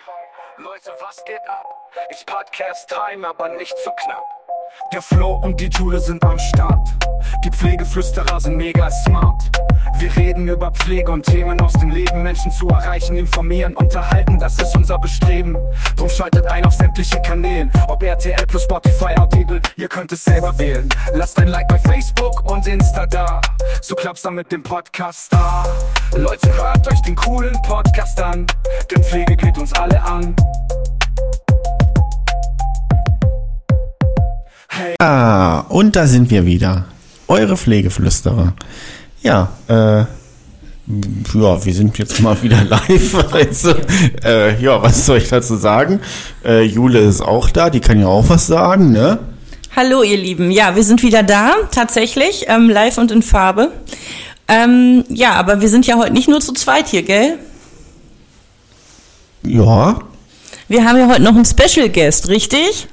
Leute, was geht ab? It's Podcast Time, aber nicht zu knapp. Der Flo und die Jule sind am Start. Die Pflegeflüsterer sind mega smart. Wir reden über Pflege und Themen aus dem Leben. Menschen zu erreichen, informieren, unterhalten, das ist unser Bestreben. Drum schaltet ein auf sämtliche Kanälen. Ob RTL plus Spotify, Audible, ihr könnt es selber wählen. Lasst ein Like bei Facebook und Insta da. So klappt's dann mit dem Podcast da. Leute, hört euch den coolen Podcast an. Denn Pflege geht uns alle an. Hey. Und da sind wir wieder. Eure Pflegeflüsterer. Ja, wir sind jetzt mal wieder live. Also, was soll ich dazu sagen? Jule ist auch da, die kann ja auch was sagen, ne? Hallo ihr Lieben, ja, wir sind wieder da, tatsächlich, live und in Farbe. Aber wir sind ja heute nicht nur zu zweit hier, gell? Ja. Wir haben ja heute noch einen Special Guest, richtig?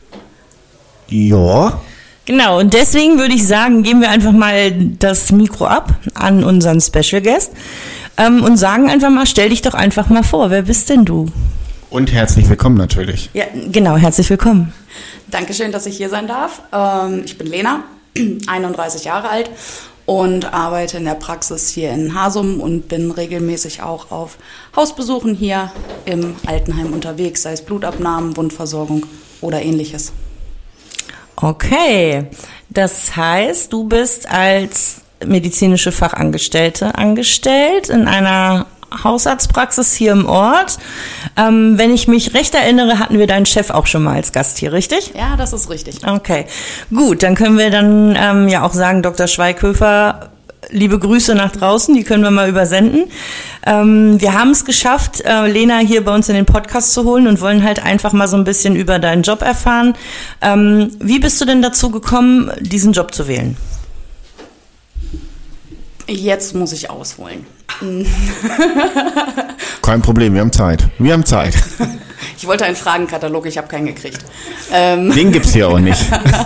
Ja. Genau, und deswegen würde ich sagen, geben wir einfach mal das Mikro ab an unseren Special Guest und sagen einfach mal, stell dich doch einfach mal vor, wer bist denn du? Und herzlich willkommen natürlich. Ja, genau, herzlich willkommen. Dankeschön, dass ich hier sein darf. Ich bin Lena, 31 Jahre alt und arbeite in der Praxis hier in Hasum und bin regelmäßig auch auf Hausbesuchen hier im Altenheim unterwegs, sei es Blutabnahmen, Wundversorgung oder ähnliches. Okay, das heißt, du bist als medizinische Fachangestellte angestellt in einer Hausarztpraxis hier im Ort. Wenn ich mich recht erinnere, hatten wir deinen Chef auch schon mal als Gast hier, richtig? Ja, das ist richtig. Okay, gut, dann können wir dann auch sagen, Dr. Schweighöfer, liebe Grüße nach draußen, die können wir mal übersenden. Wir haben es geschafft, Lena hier bei uns in den Podcast zu holen und wollen halt einfach mal so ein bisschen über deinen Job erfahren. Wie bist du denn dazu gekommen, diesen Job zu wählen? Jetzt muss ich ausholen. Kein Problem, wir haben Zeit. Ich wollte einen Fragenkatalog, ich habe keinen gekriegt. Den gibt's hier auch nicht.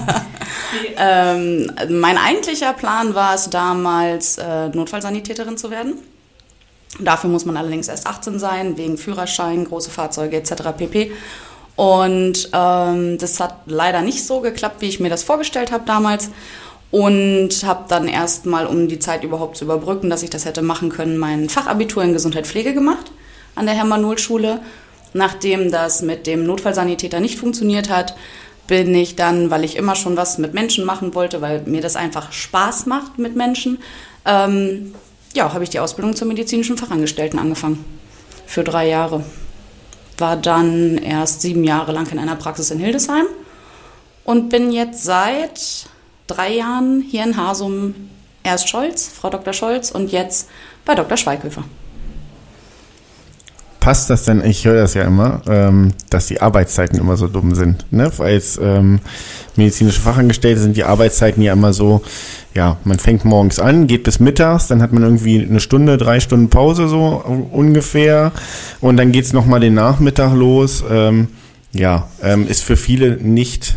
Mein eigentlicher Plan war es damals, Notfallsanitäterin zu werden. Dafür muss man allerdings erst 18 sein, wegen Führerschein, große Fahrzeuge etc. pp. Und das hat leider nicht so geklappt, wie ich mir das vorgestellt habe damals. Und habe dann erstmal, um die Zeit überhaupt zu überbrücken, dass ich das hätte machen können, mein Fachabitur in Gesundheitspflege gemacht an der Hermann-Nohl-Schule. Nachdem das mit dem Notfallsanitäter nicht funktioniert hat, bin ich dann, weil ich immer schon was mit Menschen machen wollte, weil mir das einfach Spaß macht mit Menschen, habe ich die Ausbildung zur medizinischen Fachangestellten angefangen. Für 3 Jahre. War dann erst 7 Jahre lang in einer Praxis in Hildesheim und bin jetzt seit 3 Jahren hier in Hasum, erst Scholz, Frau Dr. Scholz und jetzt bei Dr. Schweighöfer. Passt das denn, ich höre das ja immer, dass die Arbeitszeiten immer so dumm sind, ne? Weil als medizinische Fachangestellte sind die Arbeitszeiten ja immer so, ja, man fängt morgens an, geht bis mittags, dann hat man irgendwie 1 Stunde, 3 Stunden Pause so ungefähr und dann geht's nochmal den Nachmittag los. Ist für viele nicht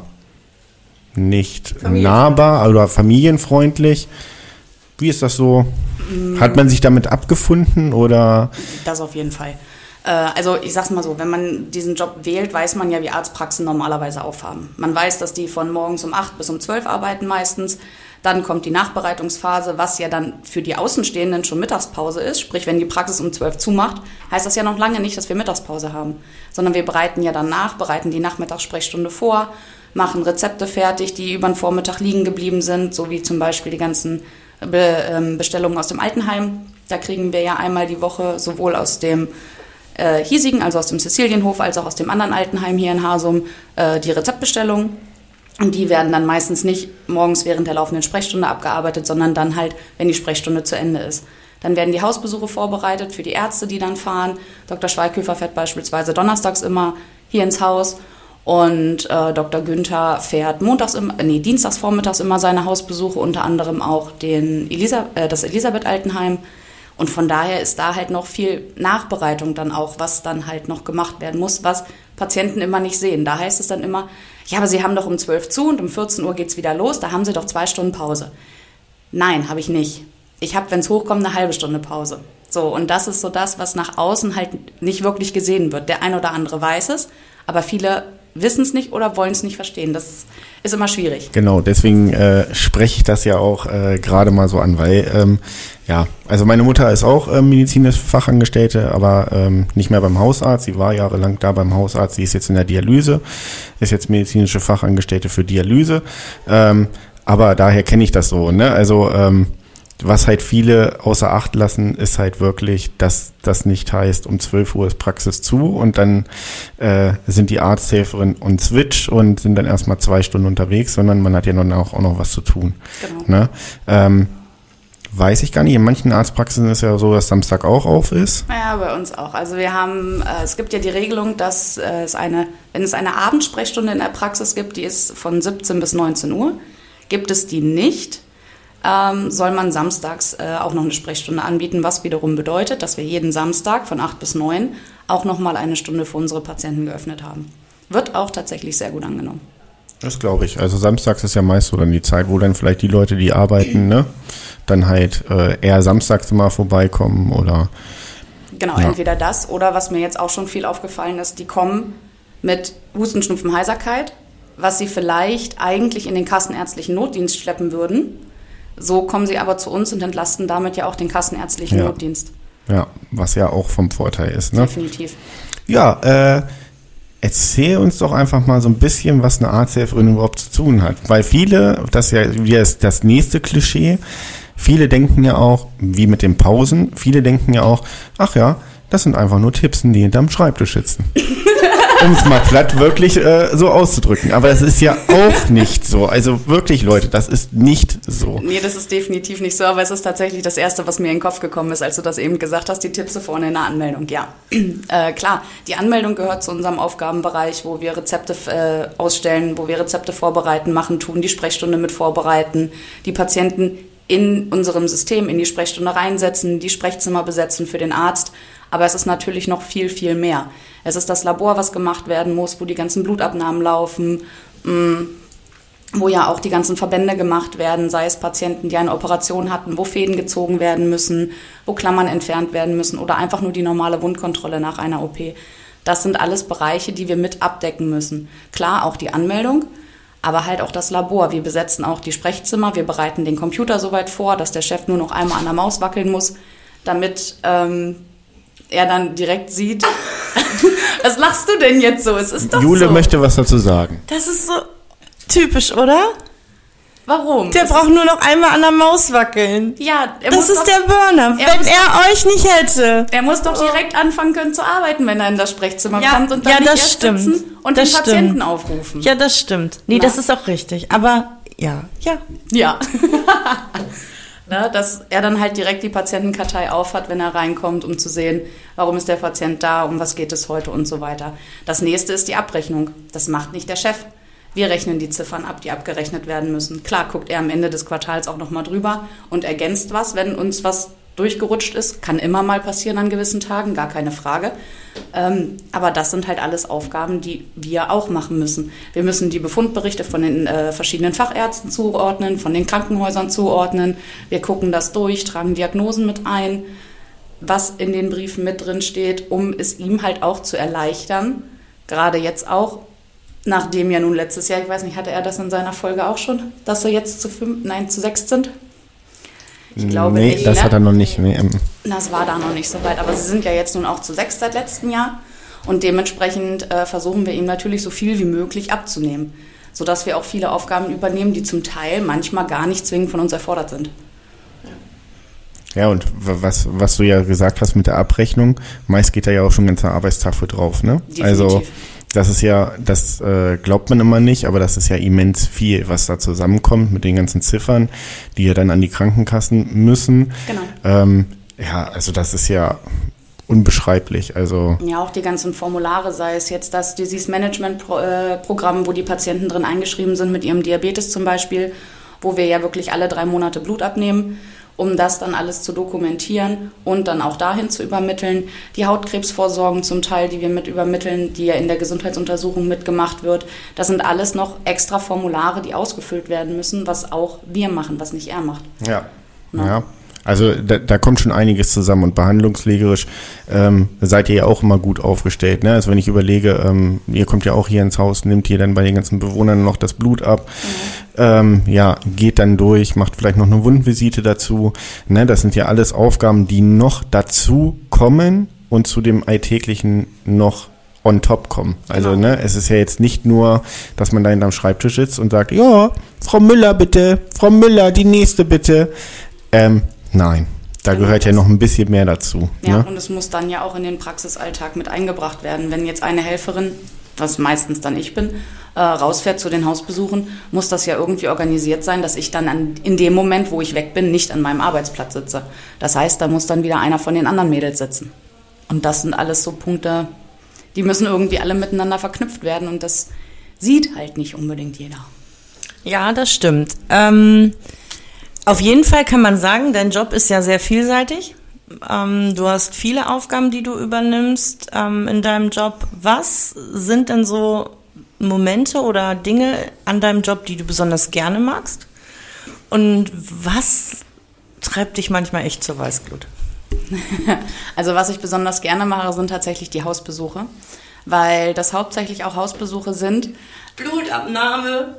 nahbar oder familienfreundlich. Wie ist das so? Hat man sich damit abgefunden oder? Das auf jeden Fall. Also ich sag's mal so, wenn man diesen Job wählt, weiß man ja, wie Arztpraxen normalerweise aufhaben. Man weiß, dass die von morgens um 8 bis um 12 arbeiten meistens. Dann kommt die Nachbereitungsphase, was ja dann für die Außenstehenden schon Mittagspause ist. Sprich, wenn die Praxis um 12 zumacht, heißt das ja noch lange nicht, dass wir Mittagspause haben. Sondern wir bereiten ja dann nach, bereiten die Nachmittagssprechstunde vor, machen Rezepte fertig, die über den Vormittag liegen geblieben sind, so wie zum Beispiel die ganzen Bestellungen aus dem Altenheim. Da kriegen wir ja einmal die Woche sowohl aus dem hiesigen, also aus dem Cäcilienhof, als auch aus dem anderen Altenheim hier in Hasum die Rezeptbestellungen. Und die werden dann meistens nicht morgens während der laufenden Sprechstunde abgearbeitet, sondern dann halt, wenn die Sprechstunde zu Ende ist. Dann werden die Hausbesuche vorbereitet für die Ärzte, die dann fahren. Dr. Schweighöfer fährt beispielsweise donnerstags immer hier ins Haus und Dr. Günther fährt dienstags vormittags immer seine Hausbesuche, unter anderem auch das Elisabeth-Altenheim. Und von daher ist da halt noch viel Nachbereitung dann auch, was dann halt noch gemacht werden muss, was Patienten immer nicht sehen. Da heißt es dann immer, ja, aber Sie haben doch um 12 zu und um 14 Uhr geht's wieder los, da haben Sie doch 2 Stunden Pause. Nein, habe ich nicht. Ich habe, wenn es hochkommt, eine halbe Stunde Pause. So, und das ist so das, was nach außen halt nicht wirklich gesehen wird. Der ein oder andere weiß es, aber viele wissen es nicht oder wollen es nicht verstehen. Das ist immer schwierig. Genau, deswegen spreche ich das ja auch gerade mal so an, weil also meine Mutter ist auch medizinische Fachangestellte, aber nicht mehr beim Hausarzt. Sie war jahrelang da beim Hausarzt. Sie ist jetzt in der Dialyse, ist jetzt medizinische Fachangestellte für Dialyse. Aber daher kenne ich das so, ne? Also was halt viele außer Acht lassen, ist halt wirklich, dass das nicht heißt, um 12 Uhr ist Praxis zu und dann sind die Arzthelferin on Switch und sind dann erstmal 2 Stunden unterwegs, sondern man hat ja dann auch noch was zu tun. Genau. Ne? Weiß ich gar nicht. In manchen Arztpraxen ist ja so, dass Samstag auch auf ist. Ja, bei uns auch. Also wir haben, es gibt ja die Regelung, dass wenn es eine Abendsprechstunde in der Praxis gibt, die ist von 17 bis 19 Uhr, gibt es die nicht, soll man samstags auch noch eine Sprechstunde anbieten, was wiederum bedeutet, dass wir jeden Samstag von 8 bis 9 auch nochmal eine Stunde für unsere Patienten geöffnet haben. Wird auch tatsächlich sehr gut angenommen. Das glaube ich. Also samstags ist ja meist so dann die Zeit, wo dann vielleicht die Leute, die arbeiten, ne, dann halt eher samstags mal vorbeikommen oder... Genau, ja. Entweder das oder was mir jetzt auch schon viel aufgefallen ist, die kommen mit Husten, Schnupfen, Heiserkeit, was sie vielleicht eigentlich in den kassenärztlichen Notdienst schleppen würden. So kommen sie aber zu uns und entlasten damit ja auch den kassenärztlichen Notdienst. Ja, was ja auch vom Vorteil ist. Ne? Definitiv. Ja, erzähl uns doch einfach mal so ein bisschen, was eine Arzthelferin überhaupt zu tun hat. Weil viele, das ist ja wieder das nächste Klischee, viele denken ja auch, wie mit den Pausen, viele denken ja auch, ach ja, das sind einfach nur Tippsen, die hinterm Schreibtisch sitzen. Um es mal platt wirklich so auszudrücken. Aber das ist ja auch nicht so. Also wirklich, Leute, das ist nicht so. Nee, das ist definitiv nicht so. Aber es ist tatsächlich das Erste, was mir in den Kopf gekommen ist, als du das eben gesagt hast, die Tipps vorne in der Anmeldung. Ja, klar, die Anmeldung gehört zu unserem Aufgabenbereich, wo wir Rezepte ausstellen, wo wir Rezepte vorbereiten, machen, tun, die Sprechstunde mit vorbereiten, die Patienten in unserem System in die Sprechstunde reinsetzen, die Sprechzimmer besetzen für den Arzt. Aber es ist natürlich noch viel, viel mehr. Es ist das Labor, was gemacht werden muss, wo die ganzen Blutabnahmen laufen, wo ja auch die ganzen Verbände gemacht werden, sei es Patienten, die eine Operation hatten, wo Fäden gezogen werden müssen, wo Klammern entfernt werden müssen oder einfach nur die normale Wundkontrolle nach einer OP. Das sind alles Bereiche, die wir mit abdecken müssen. Klar, auch die Anmeldung, aber halt auch das Labor. Wir besetzen auch die Sprechzimmer, wir bereiten den Computer so weit vor, dass der Chef nur noch einmal an der Maus wackeln muss, damit er dann direkt sieht. Was lachst du denn jetzt so? Es ist doch Jule so. möchte was dazu sagen. Das ist so typisch, oder? Warum? Der braucht nur noch einmal an der Maus wackeln. Ja, das ist der Burner. Wenn er euch nicht hätte. Er muss doch direkt anfangen können zu arbeiten, wenn er in das Sprechzimmer kommt und dann nicht erst sitzen und den Patienten aufrufen. Ja, das stimmt. Nee, das ist auch richtig. Aber ja. Ne, dass er dann halt direkt die Patientenkartei aufhat, wenn er reinkommt, um zu sehen, warum ist der Patient da, um was geht es heute und so weiter. Das nächste ist die Abrechnung. Das macht nicht der Chef. Wir rechnen die Ziffern ab, die abgerechnet werden müssen. Klar guckt er am Ende des Quartals auch nochmal drüber und ergänzt was, wenn uns was durchgerutscht ist. Kann immer mal passieren an gewissen Tagen, gar keine Frage. Aber das sind halt alles Aufgaben, die wir auch machen müssen. Wir müssen die Befundberichte von den verschiedenen Fachärzten zuordnen, von den Krankenhäusern zuordnen. Wir gucken das durch, tragen Diagnosen mit ein, was in den Briefen mit drin steht, um es ihm halt auch zu erleichtern. Gerade jetzt auch, nachdem ja nun letztes Jahr, ich weiß nicht, hatte er das in seiner Folge auch schon, dass sie jetzt zu 6 sind? Ich glaube nicht. Das hat er noch nicht. Nee. Das war da noch nicht so weit. Aber sie sind ja jetzt nun auch zu 6 seit letztem Jahr. Und dementsprechend versuchen wir ihm natürlich so viel wie möglich abzunehmen. Sodass wir auch viele Aufgaben übernehmen, die zum Teil manchmal gar nicht zwingend von uns erfordert sind. Ja, und was du ja gesagt hast mit der Abrechnung, meist geht da ja auch schon ein ganzer Arbeitstag für drauf, ne? Definitiv. Also das ist ja, das glaubt man immer nicht, aber das ist ja immens viel, was da zusammenkommt mit den ganzen Ziffern, die ja dann an die Krankenkassen müssen. Genau. Ja, also das ist ja unbeschreiblich. Also ja, auch die ganzen Formulare, sei es jetzt das Disease-Management-Programm, wo die Patienten drin eingeschrieben sind mit ihrem Diabetes zum Beispiel, wo wir ja wirklich alle 3 Monate Blut abnehmen, um das dann alles zu dokumentieren und dann auch dahin zu übermitteln. Die Hautkrebsvorsorgen zum Teil, die wir mit übermitteln, die ja in der Gesundheitsuntersuchung mitgemacht wird. Das sind alles noch extra Formulare, die ausgefüllt werden müssen, was auch wir machen, was nicht er macht. Ja. Also da kommt schon einiges zusammen und behandlungspflegerisch seid ihr ja auch immer gut aufgestellt. Ne? Also wenn ich überlege, ihr kommt ja auch hier ins Haus, nimmt hier dann bei den ganzen Bewohnern noch das Blut ab, geht dann durch, macht vielleicht noch eine Wundvisite dazu. Ne? Das sind ja alles Aufgaben, die noch dazu kommen und zu dem Alltäglichen noch on top kommen. Also es ist ja jetzt nicht nur, dass man da hinterm Schreibtisch sitzt und sagt, ja, Frau Müller bitte, Frau Müller, die nächste bitte. Nein, da gehört ja noch ein bisschen mehr dazu. Ja, ne? Und es muss dann ja auch in den Praxisalltag mit eingebracht werden. Wenn jetzt eine Helferin, was meistens dann ich bin, rausfährt zu den Hausbesuchen, muss das ja irgendwie organisiert sein, dass ich dann in dem Moment, wo ich weg bin, nicht an meinem Arbeitsplatz sitze. Das heißt, da muss dann wieder einer von den anderen Mädels sitzen. Und das sind alles so Punkte, die müssen irgendwie alle miteinander verknüpft werden und das sieht halt nicht unbedingt jeder. Ja, das stimmt. Auf jeden Fall kann man sagen, dein Job ist ja sehr vielseitig. Du hast viele Aufgaben, die du übernimmst in deinem Job. Was sind denn so Momente oder Dinge an deinem Job, die du besonders gerne magst? Und was treibt dich manchmal echt zur Weißglut? Also was ich besonders gerne mache, sind tatsächlich die Hausbesuche, weil das hauptsächlich auch Hausbesuche sind. Blutabnahme.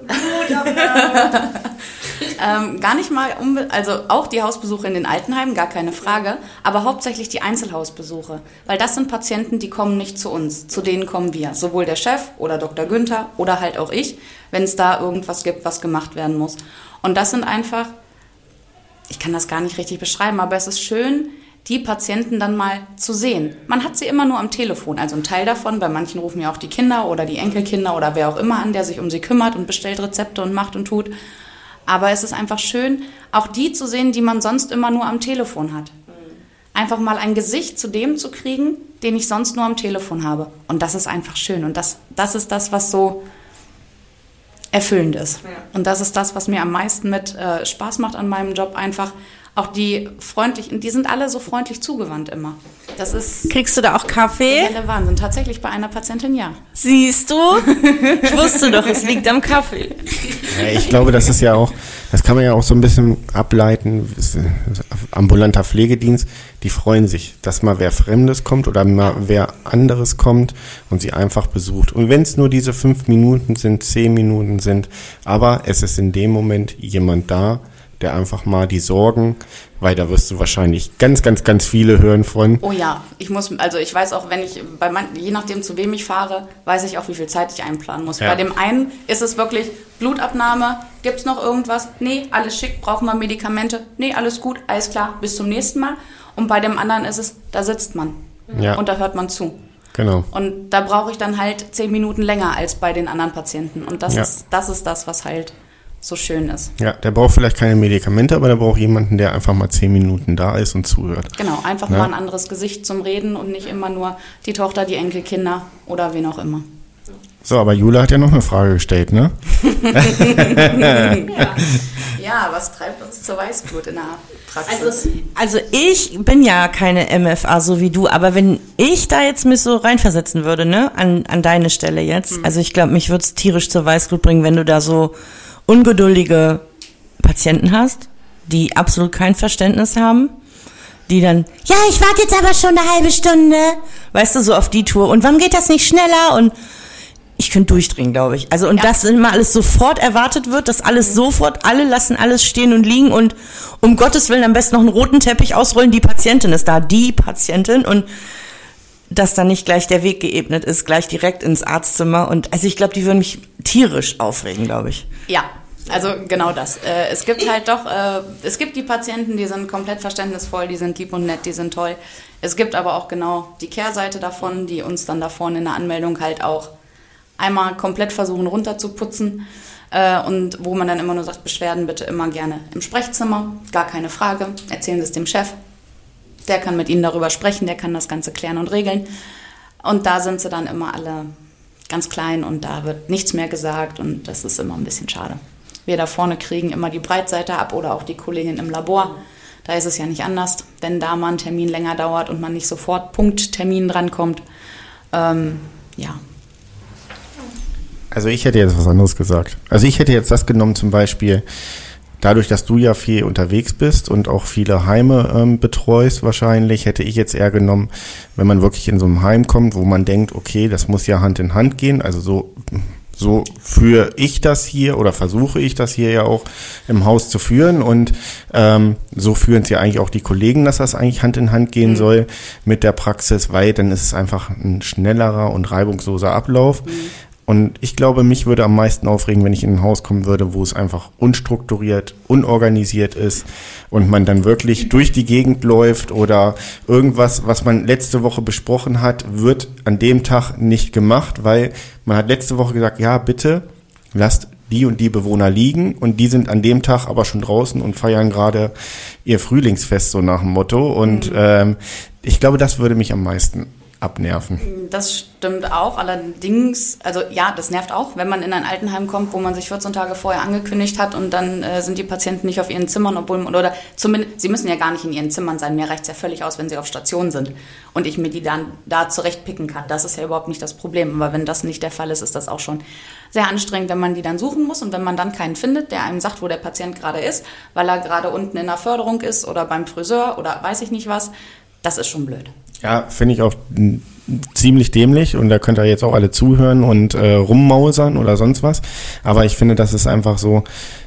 Gar nicht mal, also auch die Hausbesuche in den Altenheimen, gar keine Frage, aber hauptsächlich die Einzelhausbesuche, weil das sind Patienten, die kommen nicht zu uns, zu denen kommen wir, sowohl der Chef oder Dr. Günther oder halt auch ich, wenn es da irgendwas gibt, was gemacht werden muss. Und das sind einfach, ich kann das gar nicht richtig beschreiben, aber es ist schön, die Patienten dann mal zu sehen. Man hat sie immer nur am Telefon, also ein Teil davon, bei manchen rufen ja auch die Kinder oder die Enkelkinder oder wer auch immer an, der sich um sie kümmert und bestellt Rezepte und macht und tut. Aber es ist einfach schön, auch die zu sehen, die man sonst immer nur am Telefon hat. Einfach mal ein Gesicht zu dem zu kriegen, den ich sonst nur am Telefon habe. Und das ist einfach schön. Und das ist das, was so erfüllend ist. Ja. Und das ist das, was mir am meisten mit Spaß macht an meinem Job, einfach auch die freundlichen, die sind alle so freundlich zugewandt immer. Das ist. Kriegst du da auch Kaffee? Der Wahnsinn. Tatsächlich bei einer Patientin, ja. Siehst du? Ich wusste doch, es liegt am Kaffee. Ja, ich glaube, das ist ja auch, das kann man ja auch so ein bisschen ableiten. Ambulanter Pflegedienst, die freuen sich, dass mal wer Fremdes kommt oder mal wer anderes kommt und sie einfach besucht. Und wenn es nur diese 5 Minuten sind, 10 Minuten sind, aber es ist in dem Moment jemand da, der einfach mal die Sorgen, weil da wirst du wahrscheinlich ganz, ganz, ganz viele hören von. Oh ja, ich weiß auch, wenn ich, je nachdem zu wem ich fahre, weiß ich auch, wie viel Zeit ich einplanen muss. Ja. Bei dem einen ist es wirklich Blutabnahme, gibt's noch irgendwas? Nee, alles schick, brauchen wir Medikamente? Nee, alles gut, alles klar, bis zum nächsten Mal. Und bei dem anderen ist es, da sitzt man und da hört man zu. Genau. Und da brauche ich dann halt 10 Minuten länger als bei den anderen Patienten. Und das ist das, was halt so schön ist. Ja, der braucht vielleicht keine Medikamente, aber der braucht jemanden, der einfach mal 10 Minuten da ist und zuhört. Genau, einfach mal ein anderes Gesicht zum Reden und nicht immer nur die Tochter, die Enkelkinder oder wen auch immer. So, aber Jula hat ja noch eine Frage gestellt, ne? Ja, was treibt uns zur Weißglut in der Praxis? Also ich bin ja keine MFA, so wie du, aber wenn ich da jetzt mich so reinversetzen würde, ne, an deine Stelle jetzt, also ich glaube, mich würde es tierisch zur Weißglut bringen, wenn du da so ungeduldige Patienten hast, die absolut kein Verständnis haben, die dann, ja, ich warte jetzt aber schon eine halbe Stunde, weißt du, so auf die Tour. Und warum geht das nicht schneller? Und ich könnte durchdrehen, glaube ich. Also, und dass immer alles sofort erwartet wird, dass alles sofort, alle lassen alles stehen und liegen und um Gottes Willen am besten noch einen roten Teppich ausrollen, die Patientin ist da, die Patientin, und dass da nicht gleich der Weg geebnet ist, gleich direkt ins Arztzimmer. Und also ich glaube, die würden mich tierisch aufregen, glaube ich. Ja, also genau das. Es gibt halt doch, es gibt die Patienten, die sind komplett verständnisvoll, die sind lieb und nett, die sind toll. Es gibt aber auch genau die Kehrseite davon, die uns dann da vorne in der Anmeldung halt auch einmal komplett versuchen runterzuputzen. Und wo man dann immer nur sagt, Beschwerden bitte immer gerne im Sprechzimmer, gar keine Frage, erzählen Sie es dem Chef. Der kann mit Ihnen darüber sprechen, der kann das Ganze klären und regeln. Und da sind sie dann immer alle ganz klein und da wird nichts mehr gesagt und das ist immer ein bisschen schade. Wir da vorne kriegen immer die Breitseite ab oder auch die Kollegin im Labor. Da ist es ja nicht anders, wenn da mal ein Termin länger dauert und man nicht sofort Punkttermin drankommt. Ja. Also ich hätte jetzt was anderes gesagt. Also ich hätte jetzt das genommen zum Beispiel, dadurch, dass du ja viel unterwegs bist und auch viele Heime betreust wahrscheinlich, hätte ich jetzt eher genommen, wenn man wirklich in so einem Heim kommt, wo man denkt, okay, das muss ja Hand in Hand gehen, also so führe ich das hier oder versuche ich das hier ja auch im Haus zu führen und so führen es ja eigentlich auch die Kollegen, dass das eigentlich Hand in Hand gehen soll mit der Praxis, weil dann ist es einfach ein schnellerer und reibungsloser Ablauf. Und ich glaube, mich würde am meisten aufregen, wenn ich in ein Haus kommen würde, wo es einfach unstrukturiert, unorganisiert ist und man dann wirklich durch die Gegend läuft oder irgendwas, was man letzte Woche besprochen hat, wird an dem Tag nicht gemacht, weil man hat letzte Woche gesagt, ja, bitte lasst die und die Bewohner liegen und die sind an dem Tag aber schon draußen und feiern gerade ihr Frühlingsfest, so nach dem Motto. Und ich glaube, das würde mich am meisten abnerven. Das stimmt auch, allerdings, also ja, das nervt auch, wenn man in ein Altenheim kommt, wo man sich 14 Tage vorher angekündigt hat und dann sind die Patienten nicht auf ihren Zimmern, oder zumindest, sie müssen ja gar nicht in ihren Zimmern sein, mir reicht es ja völlig aus, wenn sie auf Station sind und ich mir die dann da zurechtpicken kann. Das ist ja überhaupt nicht das Problem, aber wenn das nicht der Fall ist, ist das auch schon sehr anstrengend, wenn man die dann suchen muss und wenn man dann keinen findet, der einem sagt, wo der Patient gerade ist, weil er gerade unten in der Förderung ist oder beim Friseur oder weiß ich nicht was, das ist schon blöd. Ja, finde ich auch ziemlich dämlich und da könnt ihr jetzt auch alle zuhören und rummausern oder sonst was. Aber ich finde, das ist einfach so,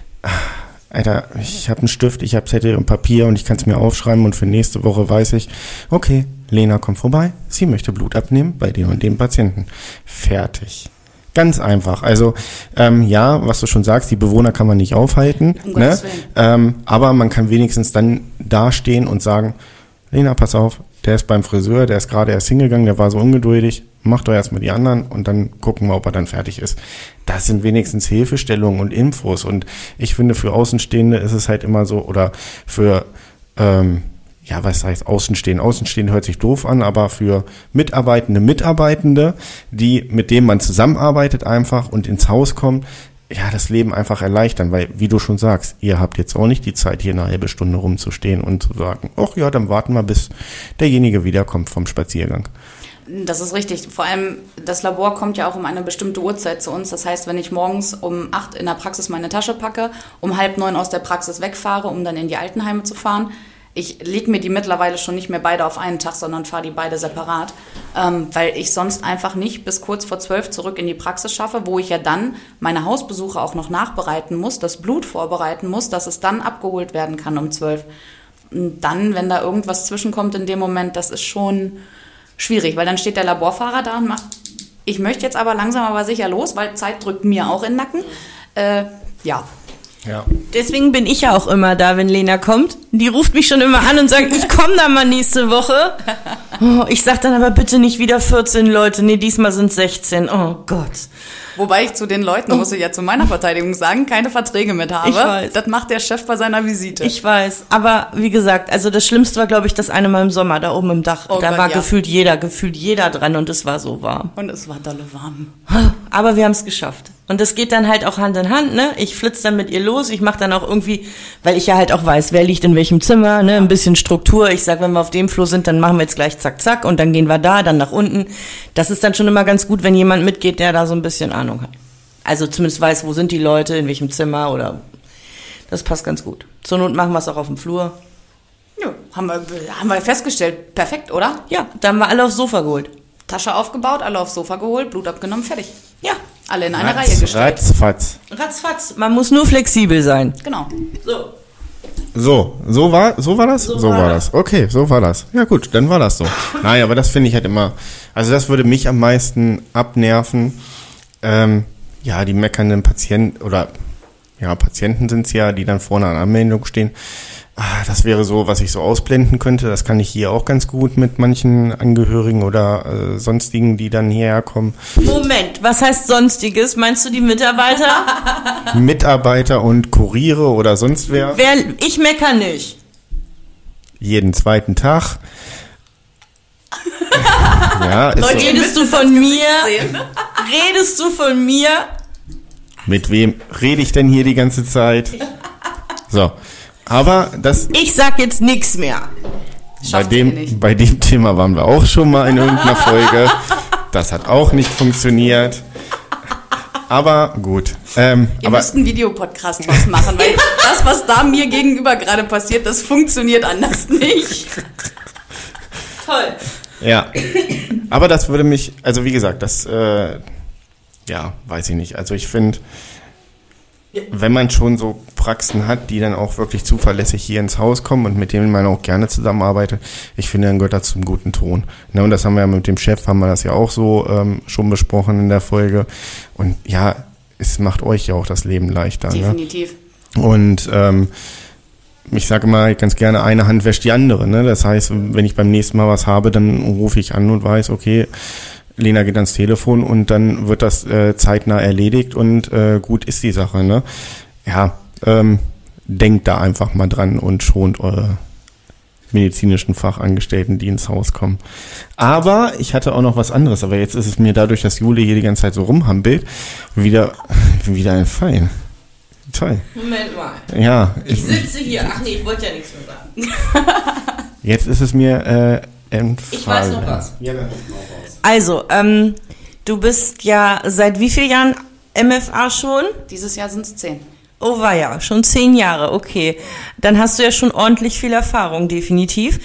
Alter, ich habe einen Stift, ich habe Zettel und Papier und ich kann es mir aufschreiben und für nächste Woche weiß ich, okay, Lena kommt vorbei, sie möchte Blut abnehmen bei dem und dem Patienten. Fertig. Ganz einfach. Also ja, was du schon sagst, die Bewohner kann man nicht aufhalten, ne? Aber man kann wenigstens dann dastehen und sagen, Lena, pass auf, der ist beim Friseur, der ist gerade erst hingegangen, der war so ungeduldig, mach doch erstmal die anderen und dann gucken wir, ob er dann fertig ist. Das sind wenigstens Hilfestellungen und Infos und ich finde, für Außenstehende ist es halt immer so, oder für, ja, was heißt Außenstehende? Außenstehende hört sich doof an, aber für Mitarbeitende, die, mit denen man zusammenarbeitet einfach und ins Haus kommt, ja, das Leben einfach erleichtern, weil, wie du schon sagst, ihr habt jetzt auch nicht die Zeit, hier eine halbe Stunde rumzustehen und zu sagen, ach ja, dann warten wir, bis derjenige wiederkommt vom Spaziergang. Das ist richtig. Vor allem, das Labor kommt ja auch um eine bestimmte Uhrzeit zu uns. Das heißt, wenn ich morgens um 8 in der Praxis meine Tasche packe, um 8:30 aus der Praxis wegfahre, um dann in die Altenheime zu fahren, ich lege mir die mittlerweile schon nicht mehr beide auf einen Tag, sondern fahre die beide separat, weil ich sonst einfach nicht bis kurz vor 12 zurück in die Praxis schaffe, wo ich ja dann meine Hausbesuche auch noch nachbereiten muss, das Blut vorbereiten muss, dass es dann abgeholt werden kann um 12. Und dann, wenn da irgendwas zwischenkommt in dem Moment, das ist schon schwierig, weil dann steht der Laborfahrer da und macht, ich möchte jetzt aber langsam aber sicher los, weil Zeit drückt mir auch in den Nacken. Ja. Ja. Deswegen bin ich ja auch immer da, wenn Lena kommt. Die ruft mich schon immer an und sagt, ich komme da mal nächste Woche. Oh, ich sag dann aber bitte nicht wieder 14 Leute. Nee, diesmal sind 16. Oh Gott. Wobei ich zu den Leuten, muss ich ja zu meiner Verteidigung sagen, keine Verträge mit habe. Ich weiß. Das macht der Chef bei seiner Visite. Ich weiß. Aber wie gesagt, also das Schlimmste war, glaube ich, das eine Mal im Sommer, da oben im Dach. Oh da Gott, war ja. gefühlt jeder dran und es war so warm. Und es war dolle warm. Aber wir haben es geschafft. Und das geht dann halt auch Hand in Hand, ne? Ich flitze dann mit ihr los, ich mache dann auch irgendwie, weil ich ja halt auch weiß, wer liegt in welchem Zimmer, ne? Ein bisschen Struktur. Ich sag, wenn wir auf dem Flur sind, dann machen wir jetzt gleich zack, zack und dann gehen wir da, dann nach unten. Das ist dann schon immer ganz gut, wenn jemand mitgeht, der da so ein bisschen Ahnung hat. Also zumindest weiß, wo sind die Leute, in welchem Zimmer oder, das passt ganz gut. Zur Not machen wir es auch auf dem Flur. Ja, haben wir festgestellt. Perfekt, oder? Ja, da haben wir alle aufs Sofa geholt. Tasche aufgebaut, alle aufs Sofa geholt, Blut abgenommen, fertig. Ja. Alle in eine Reihe gestellt. Ratzfatz. Ratzfatz. Man muss nur flexibel sein. Genau. So war das? So war das. Okay, so war das. Ja gut, dann war das so. Naja, aber das finde ich halt immer, also das würde mich am meisten abnerven. Ja, die meckernden Patienten, oder ja, Patienten sind es ja, die dann vorne an Anmeldung stehen. Das wäre so, was ich so ausblenden könnte. Das kann ich hier auch ganz gut mit manchen Angehörigen oder sonstigen, die dann hierher kommen. Moment, was heißt Sonstiges? Meinst du die Mitarbeiter? Mitarbeiter und Kuriere oder sonst wer? Ich mecker nicht. Jeden zweiten Tag. Ja, ist Leute, so. redest du von mir? Redest du von mir? Mit wem rede ich denn hier die ganze Zeit? So. Aber das. Ich sag jetzt nichts mehr. Bei dem Thema waren wir auch schon mal in irgendeiner Folge. Das hat auch nicht funktioniert. Aber gut. Ihr müsst einen Videopodcast draus machen, weil das, was da mir gegenüber gerade passiert, das funktioniert anders nicht. Toll. Ja. Aber das würde mich, also wie gesagt, das, weiß ich nicht. Also ich finde, wenn man schon so Praxen hat, die dann auch wirklich zuverlässig hier ins Haus kommen und mit denen man auch gerne zusammenarbeitet, ich finde, dann gehört das zum guten Ton. Ne, und das haben wir ja mit dem Chef, haben wir das ja auch so schon besprochen in der Folge. Und ja, es macht euch ja auch das Leben leichter. Definitiv. Ne? Und ich sage mal ganz gerne, eine Hand wäscht die andere. Ne? Das heißt, wenn ich beim nächsten Mal was habe, dann rufe ich an und weiß, okay, Lena geht ans Telefon und dann wird das zeitnah erledigt und gut ist die Sache. Ne? Ja, denkt da einfach mal dran und schont eure medizinischen Fachangestellten, die ins Haus kommen. Aber ich hatte auch noch was anderes, aber jetzt ist es mir dadurch, dass Jule hier die ganze Zeit so rumhampelt, wieder entfallen. Toll. Moment mal. Ja. Ich sitze hier. Ach nee, ich wollte ja nichts mehr sagen. Jetzt ist es mir entfallen. Ich weiß noch was. Ja, dann ist noch raus. Also, du bist ja seit wie vielen Jahren MFA schon? Dieses Jahr sind es 10. Oh weia, schon 10 Jahre, okay. Dann hast du ja schon ordentlich viel Erfahrung, definitiv.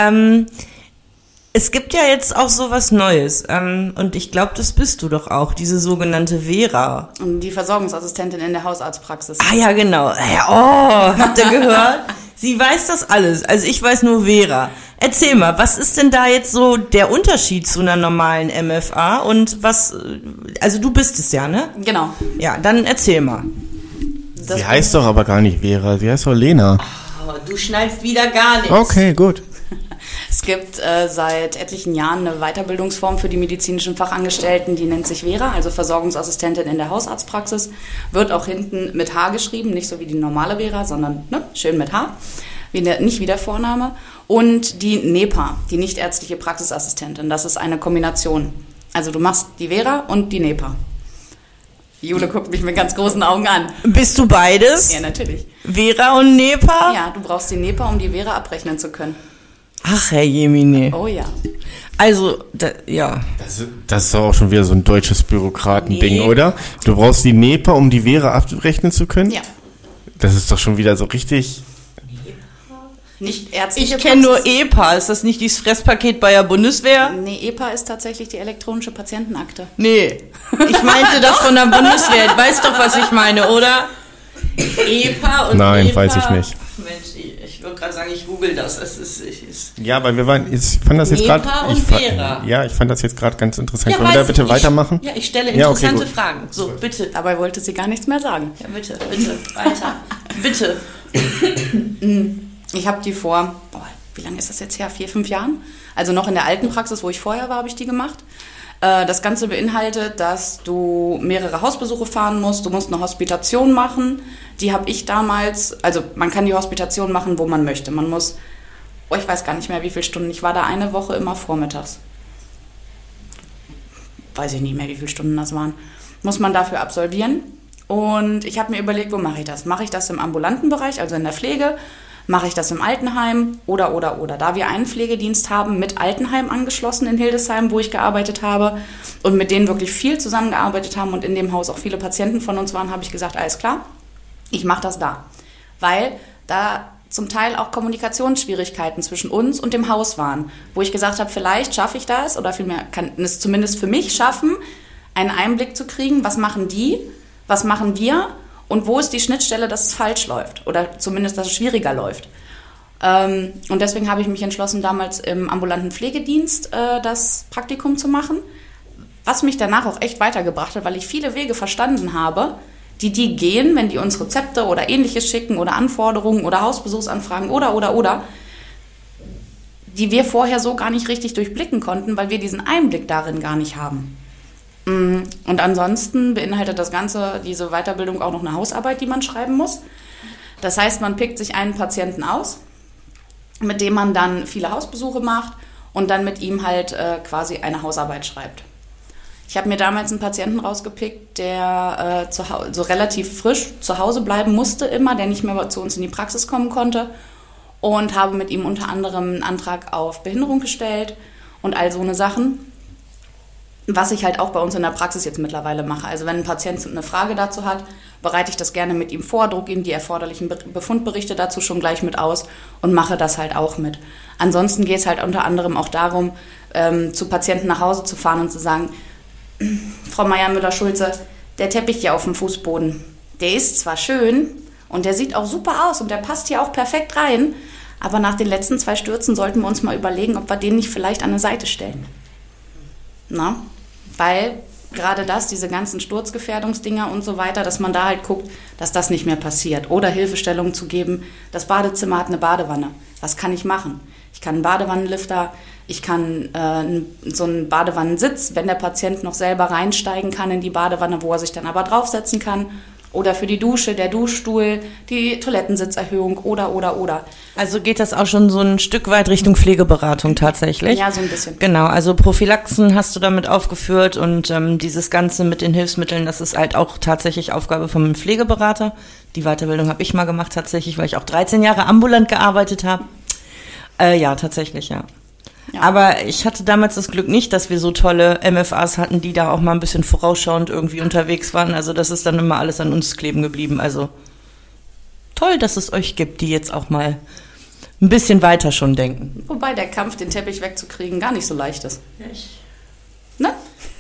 Es gibt ja jetzt auch sowas Neues und ich glaube, das bist du doch auch, diese sogenannte Vera. Und die Versorgungsassistentin in der Hausarztpraxis. Ah ja, genau. Ja, oh, habt ihr gehört? Sie weiß das alles. Also ich weiß nur Vera. Erzähl mal, was ist denn da jetzt so der Unterschied zu einer normalen MFA und was, also du bist es ja, ne? Genau. Ja, dann erzähl mal. Sie heißt doch aber gar nicht Vera, sie heißt doch Lena. Oh, du schnallst wieder gar nichts. Okay, gut. Es gibt seit etlichen Jahren eine Weiterbildungsform für die medizinischen Fachangestellten, die nennt sich Vera, also Versorgungsassistentin in der Hausarztpraxis. Wird auch hinten mit H geschrieben, nicht so wie die normale Vera, sondern schön mit H, nicht wie der Vorname. Und die NEPA, die nichtärztliche Praxisassistentin, das ist eine Kombination. Also du machst die Vera und die NEPA. Jule guckt mich mit ganz großen Augen an. Bist du beides? Ja, natürlich. Vera und NEPA? Ja, du brauchst die NEPA, um die Vera abrechnen zu können. Ach, Herr Jemine. Oh ja. Also, ja. Das ist doch auch schon wieder so ein deutsches Bürokratending, Nee. oder? Du brauchst die NEPA, um die Vera abrechnen zu können? Ja. Das ist doch schon wieder so richtig... Nicht ärztliche Ich kenne nur Praxis. EPA. Ist das nicht dieses Fresspaket bei der Bundeswehr? Nee, EPA ist tatsächlich die elektronische Patientenakte. Nee. Ich meinte das von der Bundeswehr. Du weißt doch, was ich meine, oder? EPA und Nein, EPA. weiß ich nicht. Ach Mensch, ich würde gerade sagen, ich google das. Es ist Ja, weil ich fand das jetzt NEPA gerade... und Vera. Ja, ich fand das jetzt gerade ganz interessant. Ja, Wollen wir da weiß bitte ich. weitermachen? Ja, ich stelle Ja, okay, interessante gut. Fragen. So, bitte. Dabei wollte sie gar nichts mehr sagen. Ja, bitte, weiter. Bitte. Ich habe die vor, wie lange ist das jetzt her? 4, 5 Jahren? Also noch in der alten Praxis, wo ich vorher war, habe ich die gemacht. Das Ganze beinhaltet, dass du mehrere Hausbesuche fahren musst. Du musst eine Hospitation machen. Die habe ich damals, also man kann die Hospitation machen, wo man möchte. Man muss, ich weiß gar nicht mehr, wie viele Stunden. Ich war da eine Woche immer vormittags. Weiß ich nicht mehr, wie viele Stunden das waren. Muss man dafür absolvieren. Und ich habe mir überlegt, wo mache ich das? Mache ich das im ambulanten Bereich, also in der Pflege? Mache ich das im Altenheim? Oder. Da wir einen Pflegedienst haben mit Altenheim angeschlossen in Hildesheim, wo ich gearbeitet habe und mit denen wirklich viel zusammengearbeitet haben und in dem Haus auch viele Patienten von uns waren, habe ich gesagt, alles klar, ich mache das da. Weil da zum Teil auch Kommunikationsschwierigkeiten zwischen uns und dem Haus waren, wo ich gesagt habe, vielleicht schaffe ich das oder vielmehr kann es zumindest für mich schaffen, einen Einblick zu kriegen, was machen die, was machen wir und wo ist die Schnittstelle, dass es falsch läuft oder zumindest, dass es schwieriger läuft. Und deswegen habe ich mich entschlossen, damals im ambulanten Pflegedienst das Praktikum zu machen, was mich danach auch echt weitergebracht hat, weil ich viele Wege verstanden habe, die gehen, wenn die uns Rezepte oder Ähnliches schicken oder Anforderungen oder Hausbesuchsanfragen oder, die wir vorher so gar nicht richtig durchblicken konnten, weil wir diesen Einblick darin gar nicht haben. Und ansonsten beinhaltet das Ganze, diese Weiterbildung, auch noch eine Hausarbeit, die man schreiben muss. Das heißt, man pickt sich einen Patienten aus, mit dem man dann viele Hausbesuche macht und dann mit ihm halt quasi eine Hausarbeit schreibt. Ich habe mir damals einen Patienten rausgepickt, der so relativ frisch zu Hause bleiben musste immer, der nicht mehr zu uns in die Praxis kommen konnte und habe mit ihm unter anderem einen Antrag auf Behinderung gestellt und all so eine Sachen. was ich halt auch bei uns in der Praxis jetzt mittlerweile mache. Also wenn ein Patient eine Frage dazu hat, bereite ich das gerne mit ihm vor, drucke ihm die erforderlichen Befundberichte dazu schon gleich mit aus und mache das halt auch mit. Ansonsten geht es halt unter anderem auch darum, zu Patienten nach Hause zu fahren und zu sagen, Frau Meier-Müller-Schulze, der Teppich hier auf dem Fußboden, der ist zwar schön und der sieht auch super aus und der passt hier auch perfekt rein, aber nach den letzten 2 Stürzen sollten wir uns mal überlegen, ob wir den nicht vielleicht an eine Seite stellen. Na? Weil gerade diese ganzen Sturzgefährdungsdinger und so weiter, dass man da halt guckt, dass das nicht mehr passiert. Oder Hilfestellungen zu geben, das Badezimmer hat eine Badewanne. Was kann ich machen? Ich kann einen Badewannenlifter, ich kann so einen Badewannensitz, wenn der Patient noch selber reinsteigen kann in die Badewanne, wo er sich dann aber draufsetzen kann. Oder für die Dusche, der Duschstuhl, die Toilettensitzerhöhung oder. Also geht das auch schon so ein Stück weit Richtung Pflegeberatung tatsächlich? Ja, so ein bisschen. Genau, also Prophylaxen hast du damit aufgeführt und dieses Ganze mit den Hilfsmitteln, das ist halt auch tatsächlich Aufgabe vom Pflegeberater. Die Weiterbildung habe ich mal gemacht tatsächlich, weil ich auch 13 Jahre ambulant gearbeitet habe. Ja, tatsächlich, ja. Ja. Aber ich hatte damals das Glück nicht, dass wir so tolle MFAs hatten, die da auch mal ein bisschen vorausschauend irgendwie unterwegs waren. Also das ist dann immer alles an uns kleben geblieben. Also toll, dass es euch gibt, die jetzt auch mal ein bisschen weiter schon denken. Wobei der Kampf, den Teppich wegzukriegen, gar nicht so leicht ist. Ne?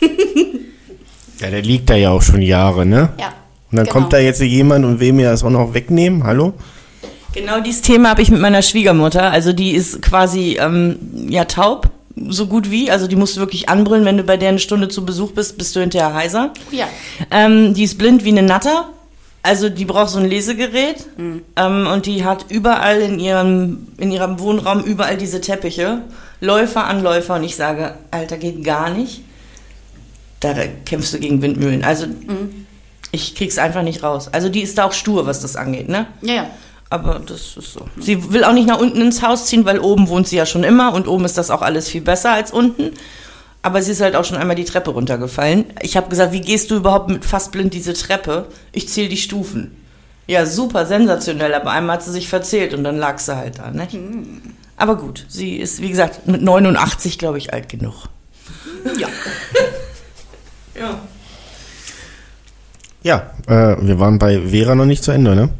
Ja, der liegt da ja auch schon Jahre, ne? Ja. Und dann kommt da jetzt jemand und will mir das auch noch wegnehmen. Hallo? Genau dieses Thema habe ich mit meiner Schwiegermutter. Also die ist quasi taub, so gut wie. Also die musst du wirklich anbrüllen. Wenn du bei der eine Stunde zu Besuch bist, bist du hinterher heiser. Ja. Die ist blind wie eine Natter. Also die braucht so ein Lesegerät. Und die hat überall in ihrem Wohnraum überall diese Teppiche. Läufer an Läufer. Und ich sage, Alter, geht gar nicht. Da kämpfst du gegen Windmühlen. Also ich krieg's einfach nicht raus. Also die ist da auch stur, was das angeht, ne? Ja. Aber das ist so. Sie will auch nicht nach unten ins Haus ziehen, weil oben wohnt sie ja schon immer und oben ist das auch alles viel besser als unten. Aber sie ist halt auch schon einmal die Treppe runtergefallen. Ich habe gesagt, wie gehst du überhaupt mit fast blind diese Treppe? Ich zähle die Stufen. Ja, super, sensationell, aber einmal hat sie sich verzählt und dann lag sie halt da, ne? Aber gut, sie ist, wie gesagt, mit 89, glaube ich, alt genug. Ja. Ja, wir waren bei Vera noch nicht zu Ende, ne?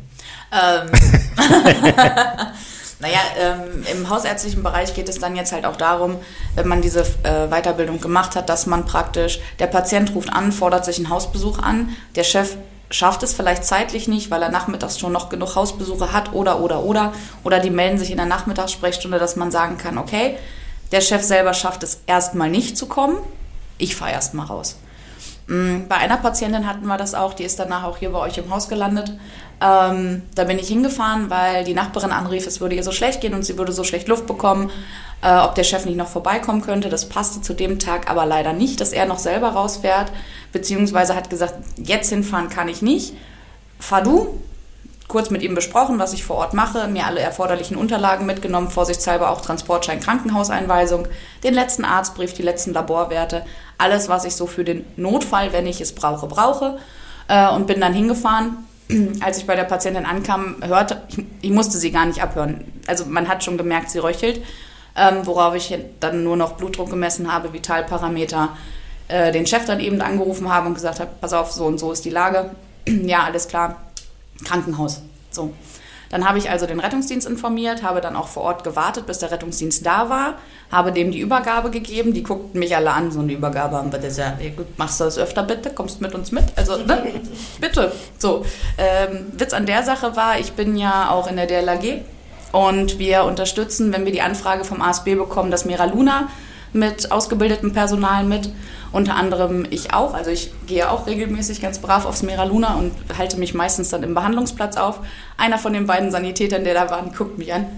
Im hausärztlichen Bereich geht es dann jetzt halt auch darum, wenn man diese Weiterbildung gemacht hat, dass man praktisch, der Patient ruft an, fordert sich einen Hausbesuch an, der Chef schafft es vielleicht zeitlich nicht, weil er nachmittags schon noch genug Hausbesuche hat oder die melden sich in der Nachmittagssprechstunde, dass man sagen kann, okay, der Chef selber schafft es erstmal nicht zu kommen, ich fahre erstmal raus. Bei einer Patientin hatten wir das auch, die ist danach auch hier bei euch im Haus gelandet. Da bin ich hingefahren, weil die Nachbarin anrief, es würde ihr so schlecht gehen und sie würde so schlecht Luft bekommen, ob der Chef nicht noch vorbeikommen könnte. Das passte zu dem Tag aber leider nicht, dass er noch selber rausfährt, beziehungsweise hat gesagt, jetzt hinfahren kann ich nicht, fahr du. Kurz mit ihm besprochen, was ich vor Ort mache, mir alle erforderlichen Unterlagen mitgenommen, vorsichtshalber auch Transportschein, Krankenhauseinweisung, den letzten Arztbrief, die letzten Laborwerte, alles, was ich so für den Notfall, wenn ich es brauche, und bin dann hingefahren. Als ich bei der Patientin ankam, hörte, ich musste sie gar nicht abhören. Also man hat schon gemerkt, sie röchelt, worauf ich dann nur noch Blutdruck gemessen habe, Vitalparameter, den Chef dann eben angerufen habe und gesagt habe, pass auf, so und so ist die Lage. Ja, alles klar. Krankenhaus. So. Dann habe ich also den Rettungsdienst informiert, habe dann auch vor Ort gewartet, bis der Rettungsdienst da war, habe dem die Übergabe gegeben, die guckten mich alle an, so eine Übergabe haben wir das ja, machst du das öfter bitte, kommst mit uns mit, also ne? Bitte. So, Witz an der Sache war, ich bin ja auch in der DLRG und wir unterstützen, wenn wir die Anfrage vom ASB bekommen, das Mera Luna mit ausgebildetem Personal mit. Unter anderem ich auch, also ich gehe auch regelmäßig ganz brav aufs Mera Luna und halte mich meistens dann im Behandlungsplatz auf. Einer von den beiden Sanitätern, der da war, guckt mich an.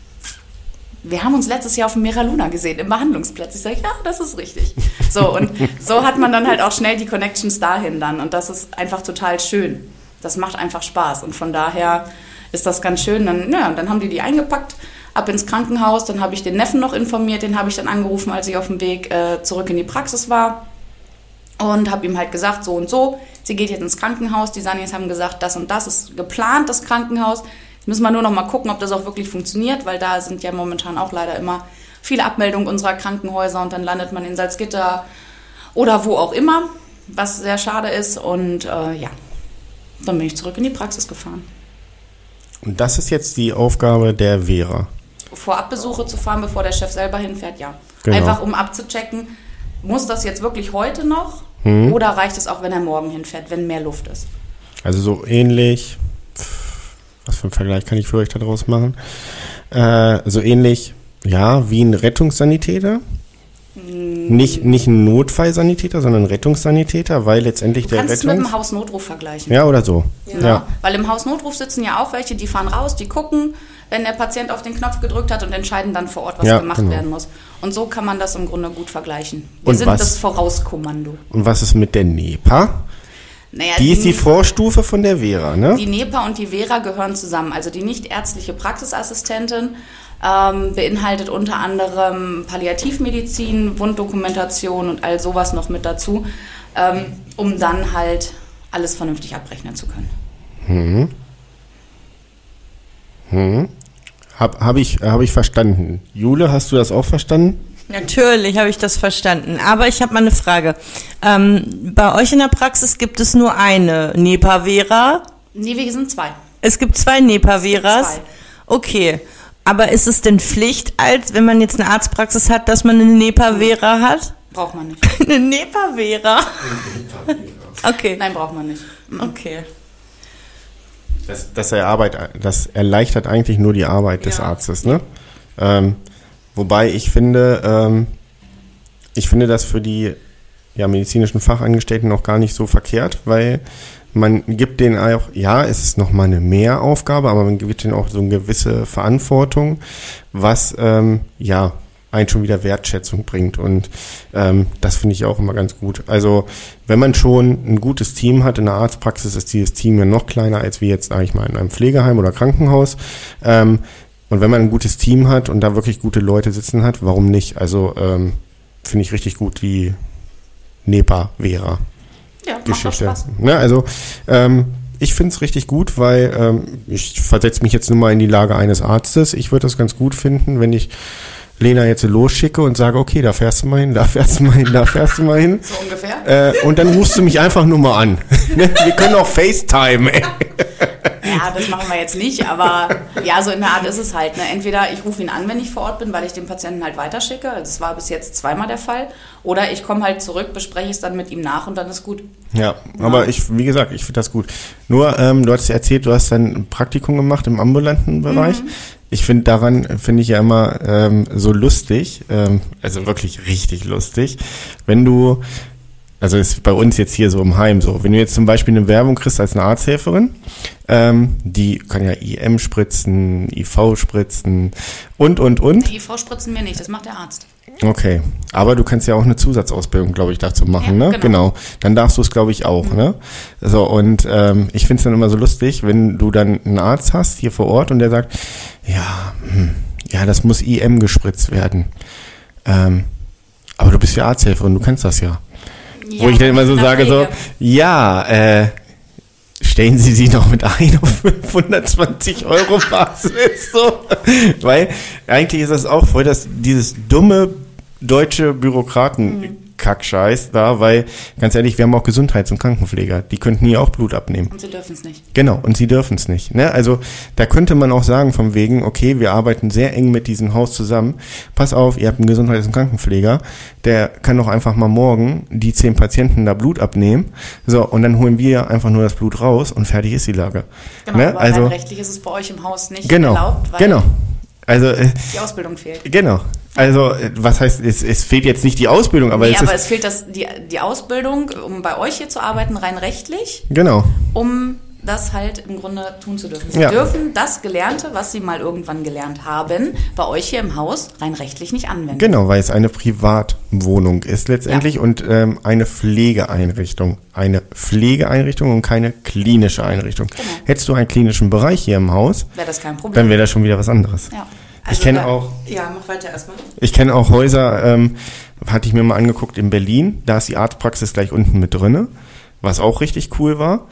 Wir haben uns letztes Jahr auf dem Mera Luna gesehen, im Behandlungsplatz. Ich sage, ja, das ist richtig. So, und so hat man dann halt auch schnell die Connections dahin dann. Und das ist einfach total schön. Das macht einfach Spaß. Und von daher ist das ganz schön. Dann haben die eingepackt, ab ins Krankenhaus, dann habe ich den Neffen noch informiert, den habe ich dann angerufen, als ich auf dem Weg zurück in die Praxis war und habe ihm halt gesagt, so und so, sie geht jetzt ins Krankenhaus, die Sanis haben gesagt, das und das ist geplant, das Krankenhaus, jetzt müssen wir nur noch mal gucken, ob das auch wirklich funktioniert, weil da sind ja momentan auch leider immer viele Abmeldungen unserer Krankenhäuser und dann landet man in Salzgitter oder wo auch immer, was sehr schade ist. Und dann bin ich zurück in die Praxis gefahren. Und das ist jetzt die Aufgabe der Vera. Vorabbesuche zu fahren, bevor der Chef selber hinfährt, ja. Genau. Einfach um abzuchecken, muss das jetzt wirklich heute noch oder reicht es auch, wenn er morgen hinfährt, wenn mehr Luft ist? Also so ähnlich, was für einen Vergleich kann ich für euch daraus machen? So ähnlich, ja, wie ein Rettungssanitäter. Nicht ein Notfallsanitäter, sondern ein Rettungssanitäter, weil letztendlich der Kannst du mit dem Hausnotruf vergleichen. Ja, oder so. Ja. Weil im Hausnotruf sitzen ja auch welche, die fahren raus, die gucken, wenn der Patient auf den Knopf gedrückt hat und entscheiden dann vor Ort, was gemacht werden muss. Und so kann man das im Grunde gut vergleichen. Wir sind das Vorauskommando. Und was ist mit der NEPA? Naja, die ist die Vorstufe von der Vera, ne? Die NEPA und die Vera gehören zusammen. Also die nichtärztliche Praxisassistentin beinhaltet unter anderem Palliativmedizin, Wunddokumentation und all sowas noch mit dazu, um dann halt alles vernünftig abrechnen zu können. Hab ich verstanden. Jule, hast du das auch verstanden? Natürlich habe ich das verstanden. Aber ich habe mal eine Frage. Bei euch in der Praxis gibt es nur eine NEPA-Vera? Nee, wir sind 2. Es gibt 2 NEPA-Veras? Okay. Aber ist es denn Pflicht, als wenn man jetzt eine Arztpraxis hat, dass man eine NEPA-Vera hat? Braucht man nicht. Eine NEPA-Vera? Okay. Nein, braucht man nicht. Okay. Das erleichtert eigentlich nur die Arbeit des Arztes, ne? Wobei ich finde das für die medizinischen Fachangestellten noch gar nicht so verkehrt, weil man gibt denen auch, es ist nochmal eine Mehraufgabe, aber man gibt denen auch so eine gewisse Verantwortung, was einen schon wieder Wertschätzung bringt. Und das finde ich auch immer ganz gut. Also wenn man schon ein gutes Team hat in der Arztpraxis, ist dieses Team ja noch kleiner als wie jetzt, sage ich mal, in einem Pflegeheim oder Krankenhaus. Und wenn man ein gutes Team hat und da wirklich gute Leute sitzen hat, warum nicht? Also finde ich richtig gut die NEPA-Vera. Ja, Geschichte. macht Spaß. Ja, also ich finde es richtig gut, weil ich versetze mich jetzt nur mal in die Lage eines Arztes. Ich würde das ganz gut finden, wenn ich Lena jetzt losschicke und sage, okay, da fährst du mal hin, da fährst du mal hin, da fährst du mal hin. So ungefähr. Und dann rufst du mich einfach nur mal an. Wir können auch FaceTime, ey. Ja, das machen wir jetzt nicht, aber ja, so in der Art ist es halt. Ne? Entweder ich rufe ihn an, wenn ich vor Ort bin, weil ich den Patienten halt weiterschicke. Das war bis jetzt 2-mal der Fall. Oder ich komme halt zurück, bespreche es dann mit ihm nach und dann ist gut. Ja, aber wie gesagt, ich finde das gut. Nur, du hast ja erzählt, du hast dann ein Praktikum gemacht im ambulanten Bereich. Ich finde ich ja immer so lustig, also wirklich richtig lustig, wenn du, also ist bei uns jetzt hier so im Heim so, wenn du jetzt zum Beispiel eine Werbung kriegst als eine Arzthelferin, die kann ja IM spritzen, IV spritzen und. Die IV spritzen mir nicht, das macht der Arzt. Okay, aber du kannst ja auch eine Zusatzausbildung, glaube ich, dazu machen, ja, ne? Genau. Dann darfst du es, glaube ich, auch, ne? So, und ich finde es dann immer so lustig, wenn du dann einen Arzt hast hier vor Ort und der sagt, das muss IM gespritzt werden. Aber du bist ja Arzthelferin, du kannst das ja. Wo ich dann immer so sage, so, stellen Sie sie noch mit ein auf 520 € Basis, so. Weil eigentlich ist das auch voll dieses dumme deutsche Bürokraten-Kackscheiß da, weil, ganz ehrlich, wir haben auch Gesundheits- und Krankenpfleger, die könnten hier auch Blut abnehmen. Und sie dürfen es nicht. Genau, und sie dürfen es nicht. Ne? Also da könnte man auch sagen von wegen, okay, wir arbeiten sehr eng mit diesem Haus zusammen. Pass auf, ihr habt einen Gesundheits- und Krankenpfleger, der kann doch einfach mal morgen die 10 Patienten da Blut abnehmen. So, und dann holen wir einfach nur das Blut raus und fertig ist die Lage. Genau, ne? aber Also, rechtlich ist es bei euch im Haus nicht erlaubt, weil genau. Also, die Ausbildung fehlt. Genau. Also, was heißt, es fehlt jetzt nicht die Ausbildung, aber es fehlt die Ausbildung, um bei euch hier zu arbeiten, rein rechtlich. Genau. Um das halt im Grunde tun zu dürfen. Sie dürfen das Gelernte, was Sie mal irgendwann gelernt haben, bei euch hier im Haus rein rechtlich nicht anwenden. Genau, weil es eine Privatwohnung ist letztendlich und eine Pflegeeinrichtung. Eine Pflegeeinrichtung und keine klinische Einrichtung. Genau. Hättest du einen klinischen Bereich hier im Haus, wäre das kein Problem. Dann wäre das schon wieder was anderes. Ja. Also ich kenne auch. Ja, mach weiter erstmal. Ich kenne auch Häuser, hatte ich mir mal angeguckt in Berlin. Da ist die Arztpraxis gleich unten mit drinne, was auch richtig cool war.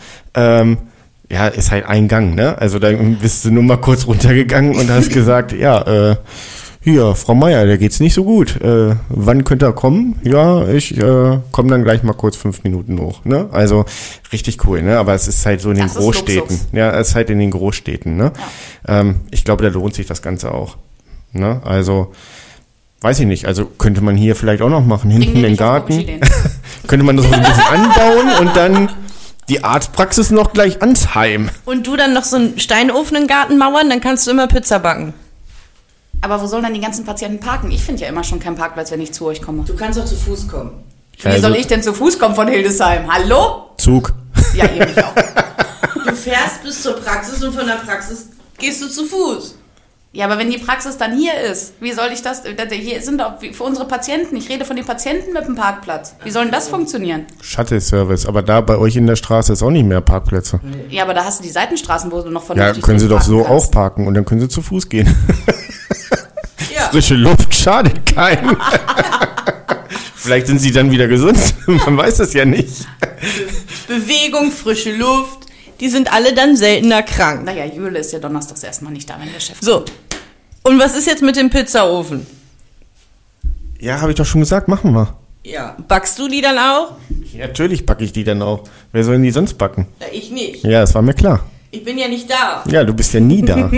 Ist halt ein Gang, ne? Also da bist du nur mal kurz runtergegangen und hast gesagt, hier, Frau Meier, der geht's nicht so gut. Wann könnt ihr kommen? Ja, ich komme dann gleich mal kurz 5 Minuten hoch. Ne? Also richtig cool, ne? Aber es ist halt so in den Großstädten. Ja, es ist halt in den Großstädten. Ne? Ja. Ich glaube, da lohnt sich das Ganze auch. Ne? Also, weiß ich nicht. Also könnte man hier vielleicht auch noch machen, hinten den Garten. Könnte man das so ein bisschen anbauen und dann die Arztpraxis noch gleich ans Heim. Und du dann noch so einen Steinofen in den Garten mauern, dann kannst du immer Pizza backen. Aber wo sollen dann die ganzen Patienten parken? Ich finde ja immer schon keinen Parkplatz, wenn ich zu euch komme. Du kannst doch zu Fuß kommen. Wie soll ich denn zu Fuß kommen von Hildesheim? Hallo? Zug. Ja, ihr mich auch. Du fährst bis zur Praxis und von der Praxis gehst du zu Fuß. Ja, aber wenn die Praxis dann hier ist, wie soll ich das? Hier sind doch für unsere Patienten. Ich rede von den Patienten mit dem Parkplatz. Wie soll denn das funktionieren? Shuttle-Service, aber da bei euch in der Straße ist auch nicht mehr Parkplätze. Ja, aber da hast du die Seitenstraßen, wo du noch vernünftig Ja, können sie doch so parken kannst. auch parken und dann können sie zu Fuß gehen. Ja. Frische Luft schadet keinem. Vielleicht sind sie dann wieder gesund. Man weiß es ja nicht. Bewegung, frische Luft, die sind alle dann seltener krank. Naja, Jule ist ja donnerstags erstmal nicht da, wenn der Chef So, und was ist jetzt mit dem Pizzaofen? Ja, habe ich doch schon gesagt, machen wir. Ja. Backst du die dann auch? Ja, natürlich backe ich die dann auch. Wer soll denn die sonst backen? Ja, ich nicht. Ja, das war mir klar. Ich bin ja nicht da. Ja, du bist ja nie da.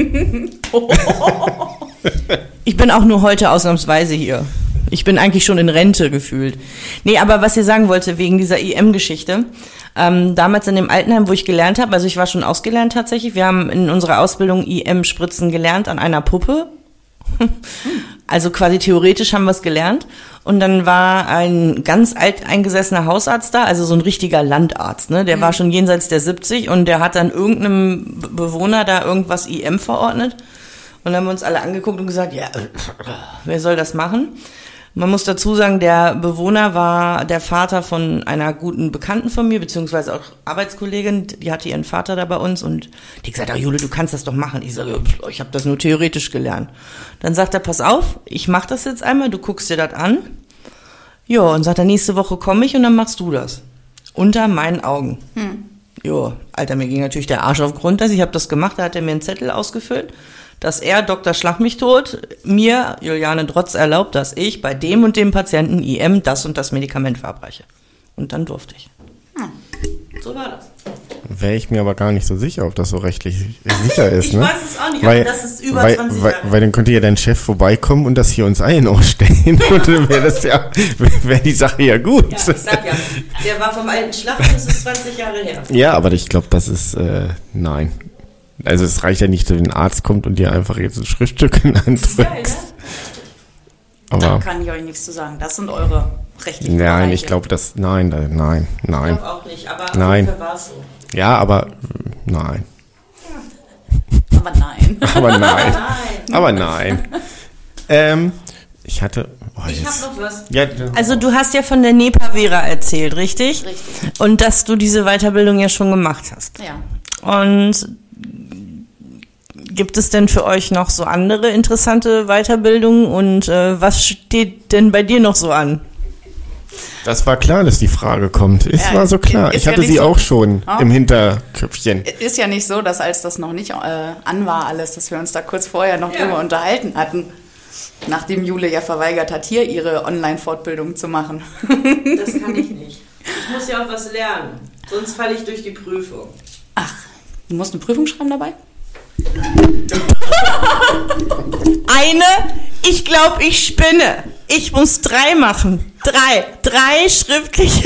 Ich bin auch nur heute ausnahmsweise hier. Ich bin eigentlich schon in Rente gefühlt. Nee, aber was ich sagen wollte, wegen dieser IM-Geschichte. Damals in dem Altenheim, wo ich gelernt habe, also ich war schon ausgelernt tatsächlich, wir haben in unserer Ausbildung IM-Spritzen gelernt an einer Puppe. Also quasi theoretisch haben wir es gelernt. Und dann war ein ganz alteingesessener Hausarzt da, also so ein richtiger Landarzt, ne? Der war schon jenseits der 70 und der hat dann irgendeinem Bewohner da irgendwas IM verordnet. Und dann haben wir uns alle angeguckt und gesagt, ja, wer soll das machen? Man muss dazu sagen, der Bewohner war der Vater von einer guten Bekannten von mir, beziehungsweise auch Arbeitskollegin, die hatte ihren Vater da bei uns und die gesagt, Jule, du kannst das doch machen. Ich sage, ich habe das nur theoretisch gelernt. Dann sagt er, pass auf, ich mach das jetzt einmal, du guckst dir das an. Ja, und sagt er, nächste Woche komme ich und dann machst du das. Unter meinen Augen. Jo, Alter, mir ging natürlich der Arsch auf Grund. Also ich habe das gemacht, da hat er mir einen Zettel ausgefüllt, dass er, Dr. Schlag mich tot, mir, Juliane Drotz, erlaubt, dass ich bei dem und dem Patienten IM das und das Medikament verabreiche. Und dann durfte ich. So war das. Wäre ich mir aber gar nicht so sicher, ob das so rechtlich sicher ist. Ich ne? weiß es auch nicht, aber das ist über 20 Jahre. Weil dann könnte ja dein Chef vorbeikommen und das hier uns allen ausstellen. Und dann wäre die Sache ja gut. Ja, ich sag ja, der war vom alten Schlag und das ist 20 Jahre her. Ja, aber ich glaube, das ist, nein. Also es reicht ja nicht, dass ein Arzt kommt und dir einfach jetzt ein Schriftstück in die Hand drückt. Geil, ne? Aber Da kann ich euch nichts zu sagen. Das sind eure rechtlichen nein, Bereiche. ich glaube, das, nein. Ich glaube auch nicht, aber Nein. auf jeden Fall war es so. Ja, aber nein. Aber nein. Aber nein. Aber nein. Ich hatte... Oh, Ich jetzt. habe noch was. Ja, Also du hast ja von der Nepa-Vera erzählt, richtig? Richtig. Und dass du diese Weiterbildung ja schon gemacht hast. Ja. Und gibt es denn für euch noch so andere interessante Weiterbildungen und was steht denn bei dir noch so an? das war klar, dass die Frage kommt. Es Ja, war so klar. ist Ich ja hatte nicht sie so- auch schon Ah. im Hinterköpfchen. Ist ja nicht so, dass als das noch nicht an war alles, dass wir uns da kurz vorher noch drüber unterhalten hatten. Nachdem Jule ja verweigert hat, hier ihre Online-Fortbildung zu machen. Das kann ich nicht. Ich muss ja auch was lernen. Sonst falle ich durch die Prüfung. Ach, du musst eine Prüfung schreiben dabei? Ich glaube, ich spinne. Ich muss 3 machen. 3 schriftliche.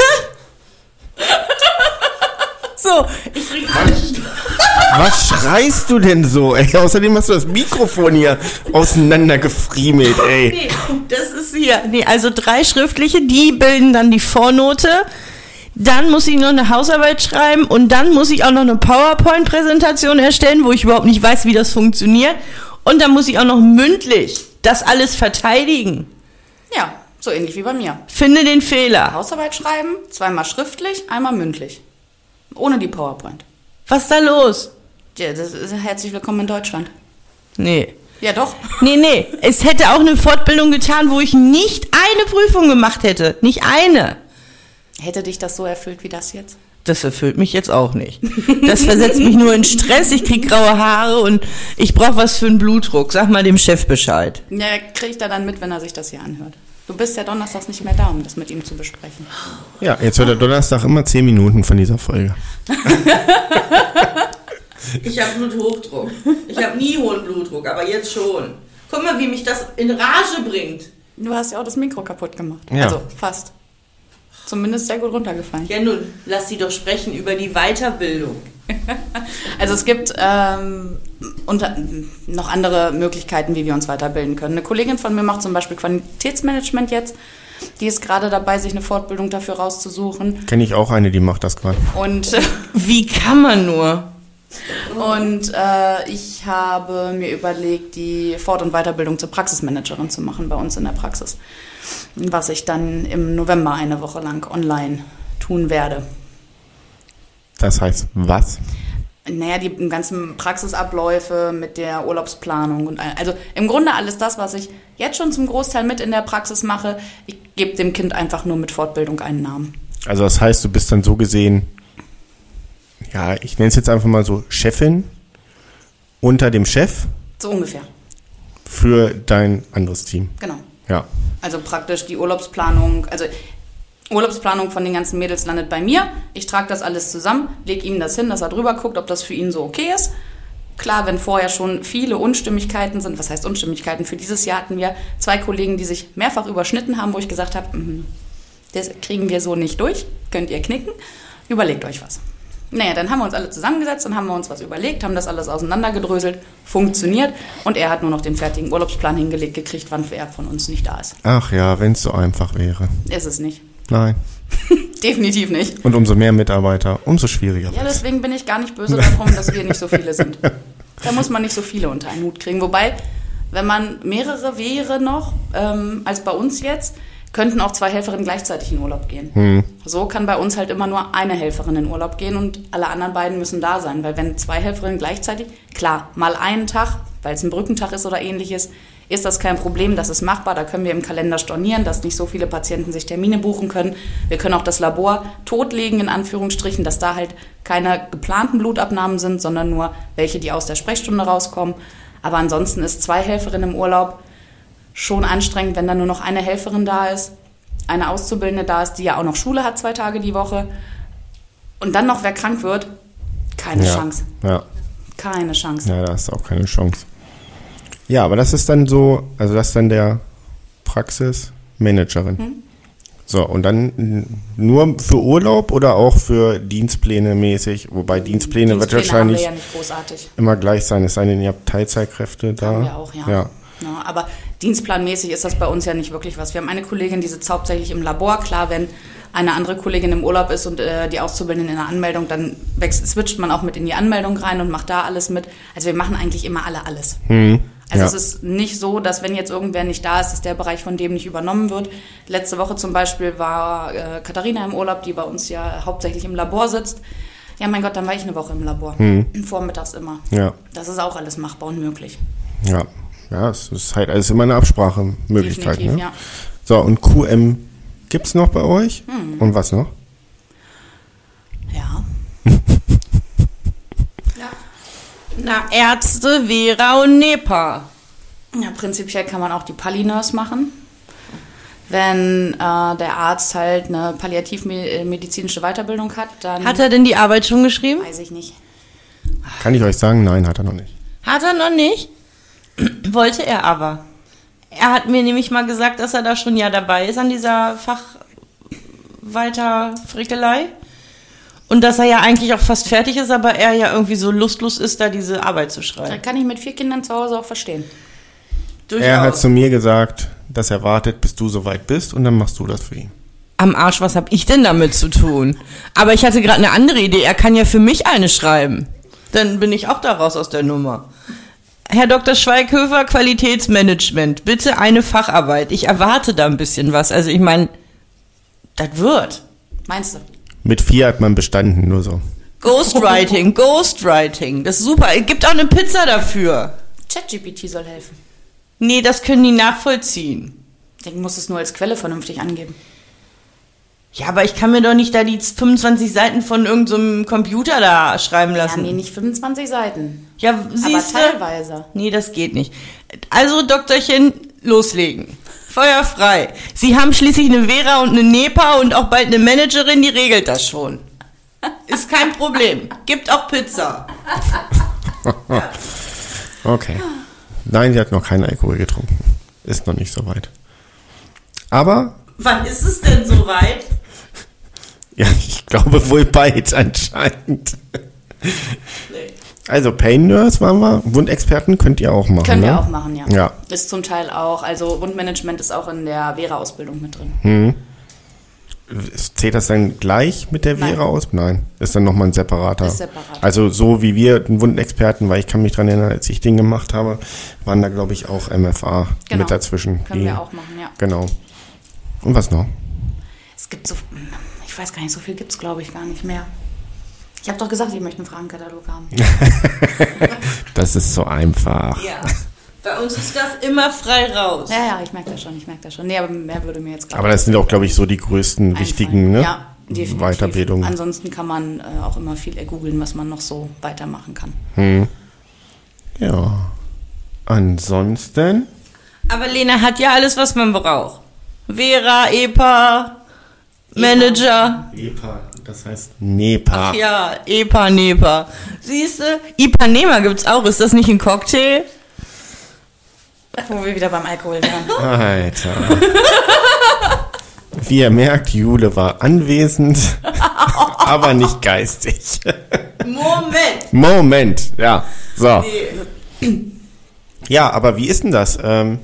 So, ich krieg alles. Was schreist du denn so, ey? Außerdem hast du das Mikrofon hier auseinandergefriemelt, ey. Nee, das ist hier. Nee, also 3 schriftliche, die bilden dann die Vornote. Dann muss ich noch eine Hausarbeit schreiben und dann muss ich auch noch eine PowerPoint-Präsentation erstellen, wo ich überhaupt nicht weiß, wie das funktioniert. Und dann muss ich auch noch mündlich das alles verteidigen. Ja, so ähnlich wie bei mir. Finde den Fehler. Hausarbeit schreiben, 2-mal schriftlich, einmal mündlich. Ohne die PowerPoint. Was ist da los? Ja, das ist herzlich willkommen in Deutschland. Nee. Ja, doch. Nee. Es hätte auch eine Fortbildung getan, wo ich nicht eine Prüfung gemacht hätte. Nicht eine. Hätte dich das so erfüllt wie das jetzt? Das erfüllt mich jetzt auch nicht. Das versetzt mich nur in Stress, ich krieg graue Haare und ich brauche was für einen Blutdruck. Sag mal dem Chef Bescheid. Ja, kriegt er dann mit, wenn er sich das hier anhört. Du bist ja donnerstags nicht mehr da, um das mit ihm zu besprechen. Ja, jetzt hört er Donnerstag immer 10 Minuten von dieser Folge. Ich habe Bluthochdruck. Ich habe nie hohen Blutdruck, aber jetzt schon. Guck mal, wie mich das in Rage bringt. Du hast ja auch das Mikro kaputt gemacht. Ja. Also fast. Zumindest sehr gut runtergefallen. Ja nun, lass sie doch sprechen über die Weiterbildung. Also es gibt noch andere Möglichkeiten, wie wir uns weiterbilden können. Eine Kollegin von mir macht zum Beispiel Qualitätsmanagement jetzt. Die ist gerade dabei, sich eine Fortbildung dafür rauszusuchen. Kenne ich auch eine, die macht das gerade. Und Wie kann man nur? ich habe mir überlegt, die Fort- und Weiterbildung zur Praxismanagerin zu machen bei uns in der Praxis. Was ich dann im November eine Woche lang online tun werde. Das heißt, was? Naja, die ganzen Praxisabläufe mit der Urlaubsplanung und also im Grunde alles das, was ich jetzt schon zum Großteil mit in der Praxis mache. Ich gebe dem Kind einfach nur mit Fortbildung einen Namen. Also das heißt, du bist dann so gesehen, ja, ich nenne es jetzt einfach mal so Chefin unter dem Chef So ungefähr, für dein anderes Team. genau. Ja. Also praktisch die Urlaubsplanung, also Urlaubsplanung von den ganzen Mädels landet bei mir. Ich trage das alles zusammen, lege ihm das hin, dass er drüber guckt, ob das für ihn so okay ist. Klar, wenn vorher schon viele Unstimmigkeiten sind, was heißt Unstimmigkeiten? Für dieses Jahr hatten wir 2 Kollegen, die sich mehrfach überschnitten haben, wo ich gesagt habe, das kriegen wir so nicht durch, könnt ihr knicken, überlegt euch was. Naja, dann haben wir uns alle zusammengesetzt, dann haben wir uns was überlegt, haben das alles auseinandergedröselt, funktioniert und er hat nur noch den fertigen Urlaubsplan hingelegt gekriegt, wann er von uns nicht da ist. Ach ja, wenn es so einfach wäre. Ist es nicht. Nein. Definitiv nicht. Und umso mehr Mitarbeiter, umso schwieriger. Ja, deswegen bin ich gar nicht böse darum, dass wir nicht so viele sind. Da muss man nicht so viele unter einen Hut kriegen. Wobei, wenn man mehrere wäre noch, als bei uns jetzt, könnten auch 2 Helferinnen gleichzeitig in Urlaub gehen. So kann bei uns halt immer nur eine Helferin in Urlaub gehen und alle anderen beiden müssen da sein. Weil wenn 2 Helferinnen gleichzeitig, klar, mal einen Tag, weil es ein Brückentag ist oder ähnliches, ist das kein Problem, das ist machbar, da können wir im Kalender stornieren, dass nicht so viele Patienten sich Termine buchen können. Wir können auch das Labor totlegen, in Anführungsstrichen, dass da halt keine geplanten Blutabnahmen sind, sondern nur welche, die aus der Sprechstunde rauskommen. Aber ansonsten ist 2 Helferinnen im Urlaub schon anstrengend, wenn dann nur noch eine Helferin da ist, eine Auszubildende da ist, die ja auch noch Schule hat 2 Tage die Woche. Und dann noch wer krank wird, keine Chance. Ja. Keine Chance. Ja, da hast du auch keine Chance. Ja, aber das ist dann so, also das ist dann der Praxismanagerin. So, und dann nur für Urlaub oder auch für Dienstpläne mäßig? Wobei Dienstpläne wird wahrscheinlich haben wir ja nicht großartig. immer gleich sein, es sei denn, ihr habt Teilzeitkräfte da. Haben wir auch, ja. Ja, aber dienstplanmäßig ist das bei uns ja nicht wirklich was. Wir haben eine Kollegin, die sitzt hauptsächlich im Labor. Klar, wenn eine andere Kollegin im Urlaub ist und die Auszubildende in der Anmeldung, dann switcht man auch mit in die Anmeldung rein und macht da alles mit. Also wir machen eigentlich immer alles. Also es ist nicht so, dass wenn jetzt irgendwer nicht da ist, dass der Bereich von dem nicht übernommen wird. Letzte Woche zum Beispiel war Katharina im Urlaub, die bei uns ja hauptsächlich im Labor sitzt. Ja, mein Gott, dann war ich eine Woche im Labor. Vormittags immer. Ja. Das ist auch alles machbar und möglich. Ja, es ist halt alles immer eine Absprachemöglichkeit. Definitiv, ne? ja. So, und QM gibt's noch bei euch? Und was noch? Ja. Na, Ärzte, Vera und Nepa. Ja, prinzipiell kann man auch die Palli-Nurse machen. Wenn der Arzt halt eine palliativmedizinische Weiterbildung hat, dann... Hat er denn die Arbeit schon geschrieben? Weiß ich nicht. Kann ich euch sagen, nein, hat er noch nicht. Hat er noch nicht? Wollte er aber. Er hat mir nämlich mal gesagt, dass er da schon ja dabei ist an dieser Fachweiterfrickelei. Und dass er ja eigentlich auch fast fertig ist, aber er ja irgendwie so lustlos ist, da diese Arbeit zu schreiben. Das kann ich mit 4 Kindern zu Hause auch verstehen. Durchaus. Er hat zu mir gesagt, dass er wartet, bis du soweit bist und dann machst du das für ihn. Am Arsch, was hab ich denn damit zu tun? Aber ich hatte gerade eine andere Idee. Er kann ja für mich eine schreiben. Dann bin ich auch da raus aus der Nummer. Herr Dr. Schweighöfer, Qualitätsmanagement. Bitte eine Facharbeit. Ich erwarte da ein bisschen was. Also ich meine, das wird. Meinst du? Mit 4 hat man bestanden, nur so. Ghostwriting. Das ist super. Es gibt auch eine Pizza dafür. ChatGPT soll helfen. Nee, das können die nachvollziehen. Ich muss es nur als Quelle vernünftig angeben. Ja, aber ich kann mir doch nicht da die 25 Seiten von irgendeinem Computer da schreiben lassen. Ja, nee, nicht 25 Seiten. Ja, siehst du? Aber teilweise. Nee, das geht nicht. Also, Doktorchen, loslegen. Feuer frei. Sie haben schließlich eine Vera und eine Nepa und auch bald eine Managerin, die regelt das schon. Ist kein Problem. Gibt auch Pizza. Okay. Nein, sie hat noch keinen Alkohol getrunken. Ist noch nicht so weit. Aber... Wann ist es denn soweit? Ja, ich glaube wohl bald anscheinend. Nee. Also Pain Nurse waren wir, Wundexperten könnt ihr auch machen. Können ne? wir auch machen, ja. Ja. Ist zum Teil auch, also Wundmanagement ist auch in der Vera-Ausbildung mit drin. Zählt das dann gleich mit der Vera aus? Nein, ist dann nochmal ein separater. Ist separat. Also so wie wir den Wundenexperten, weil ich kann mich dran erinnern, als ich den gemacht habe, waren da glaube ich auch MFA mit dazwischen. Können wir auch machen, ja. Genau. Und was noch? Es gibt so, ich weiß gar nicht, so viel gibt es glaube ich gar nicht mehr. Ich habe doch gesagt, ich möchte einen Fragenkatalog haben. Das ist so einfach. Ja. Bei uns ist das immer frei raus. Ja, ich merke das schon. Nee, aber mehr würde mir jetzt gerade Aber das sind auch, glaube ich, so die größten, einfallen. wichtigen ne? Ja, definitiv. Weiterbildungen. Ansonsten kann man auch immer viel googeln, was man noch so weitermachen kann. Ja. Ansonsten... Aber Lena hat ja alles, was man braucht. Vera, EPA, Manager. EPA, das heißt NEPA. Ach ja, EPA, NEPA. Siehst du? Ipanema gibt's auch. Ist das nicht ein Cocktail? Wo wir wieder beim Alkohol wären. Alter. Wie ihr merkt, Jule war anwesend, aber nicht geistig. Moment, ja. So. Nee. Ja, aber wie ist denn das?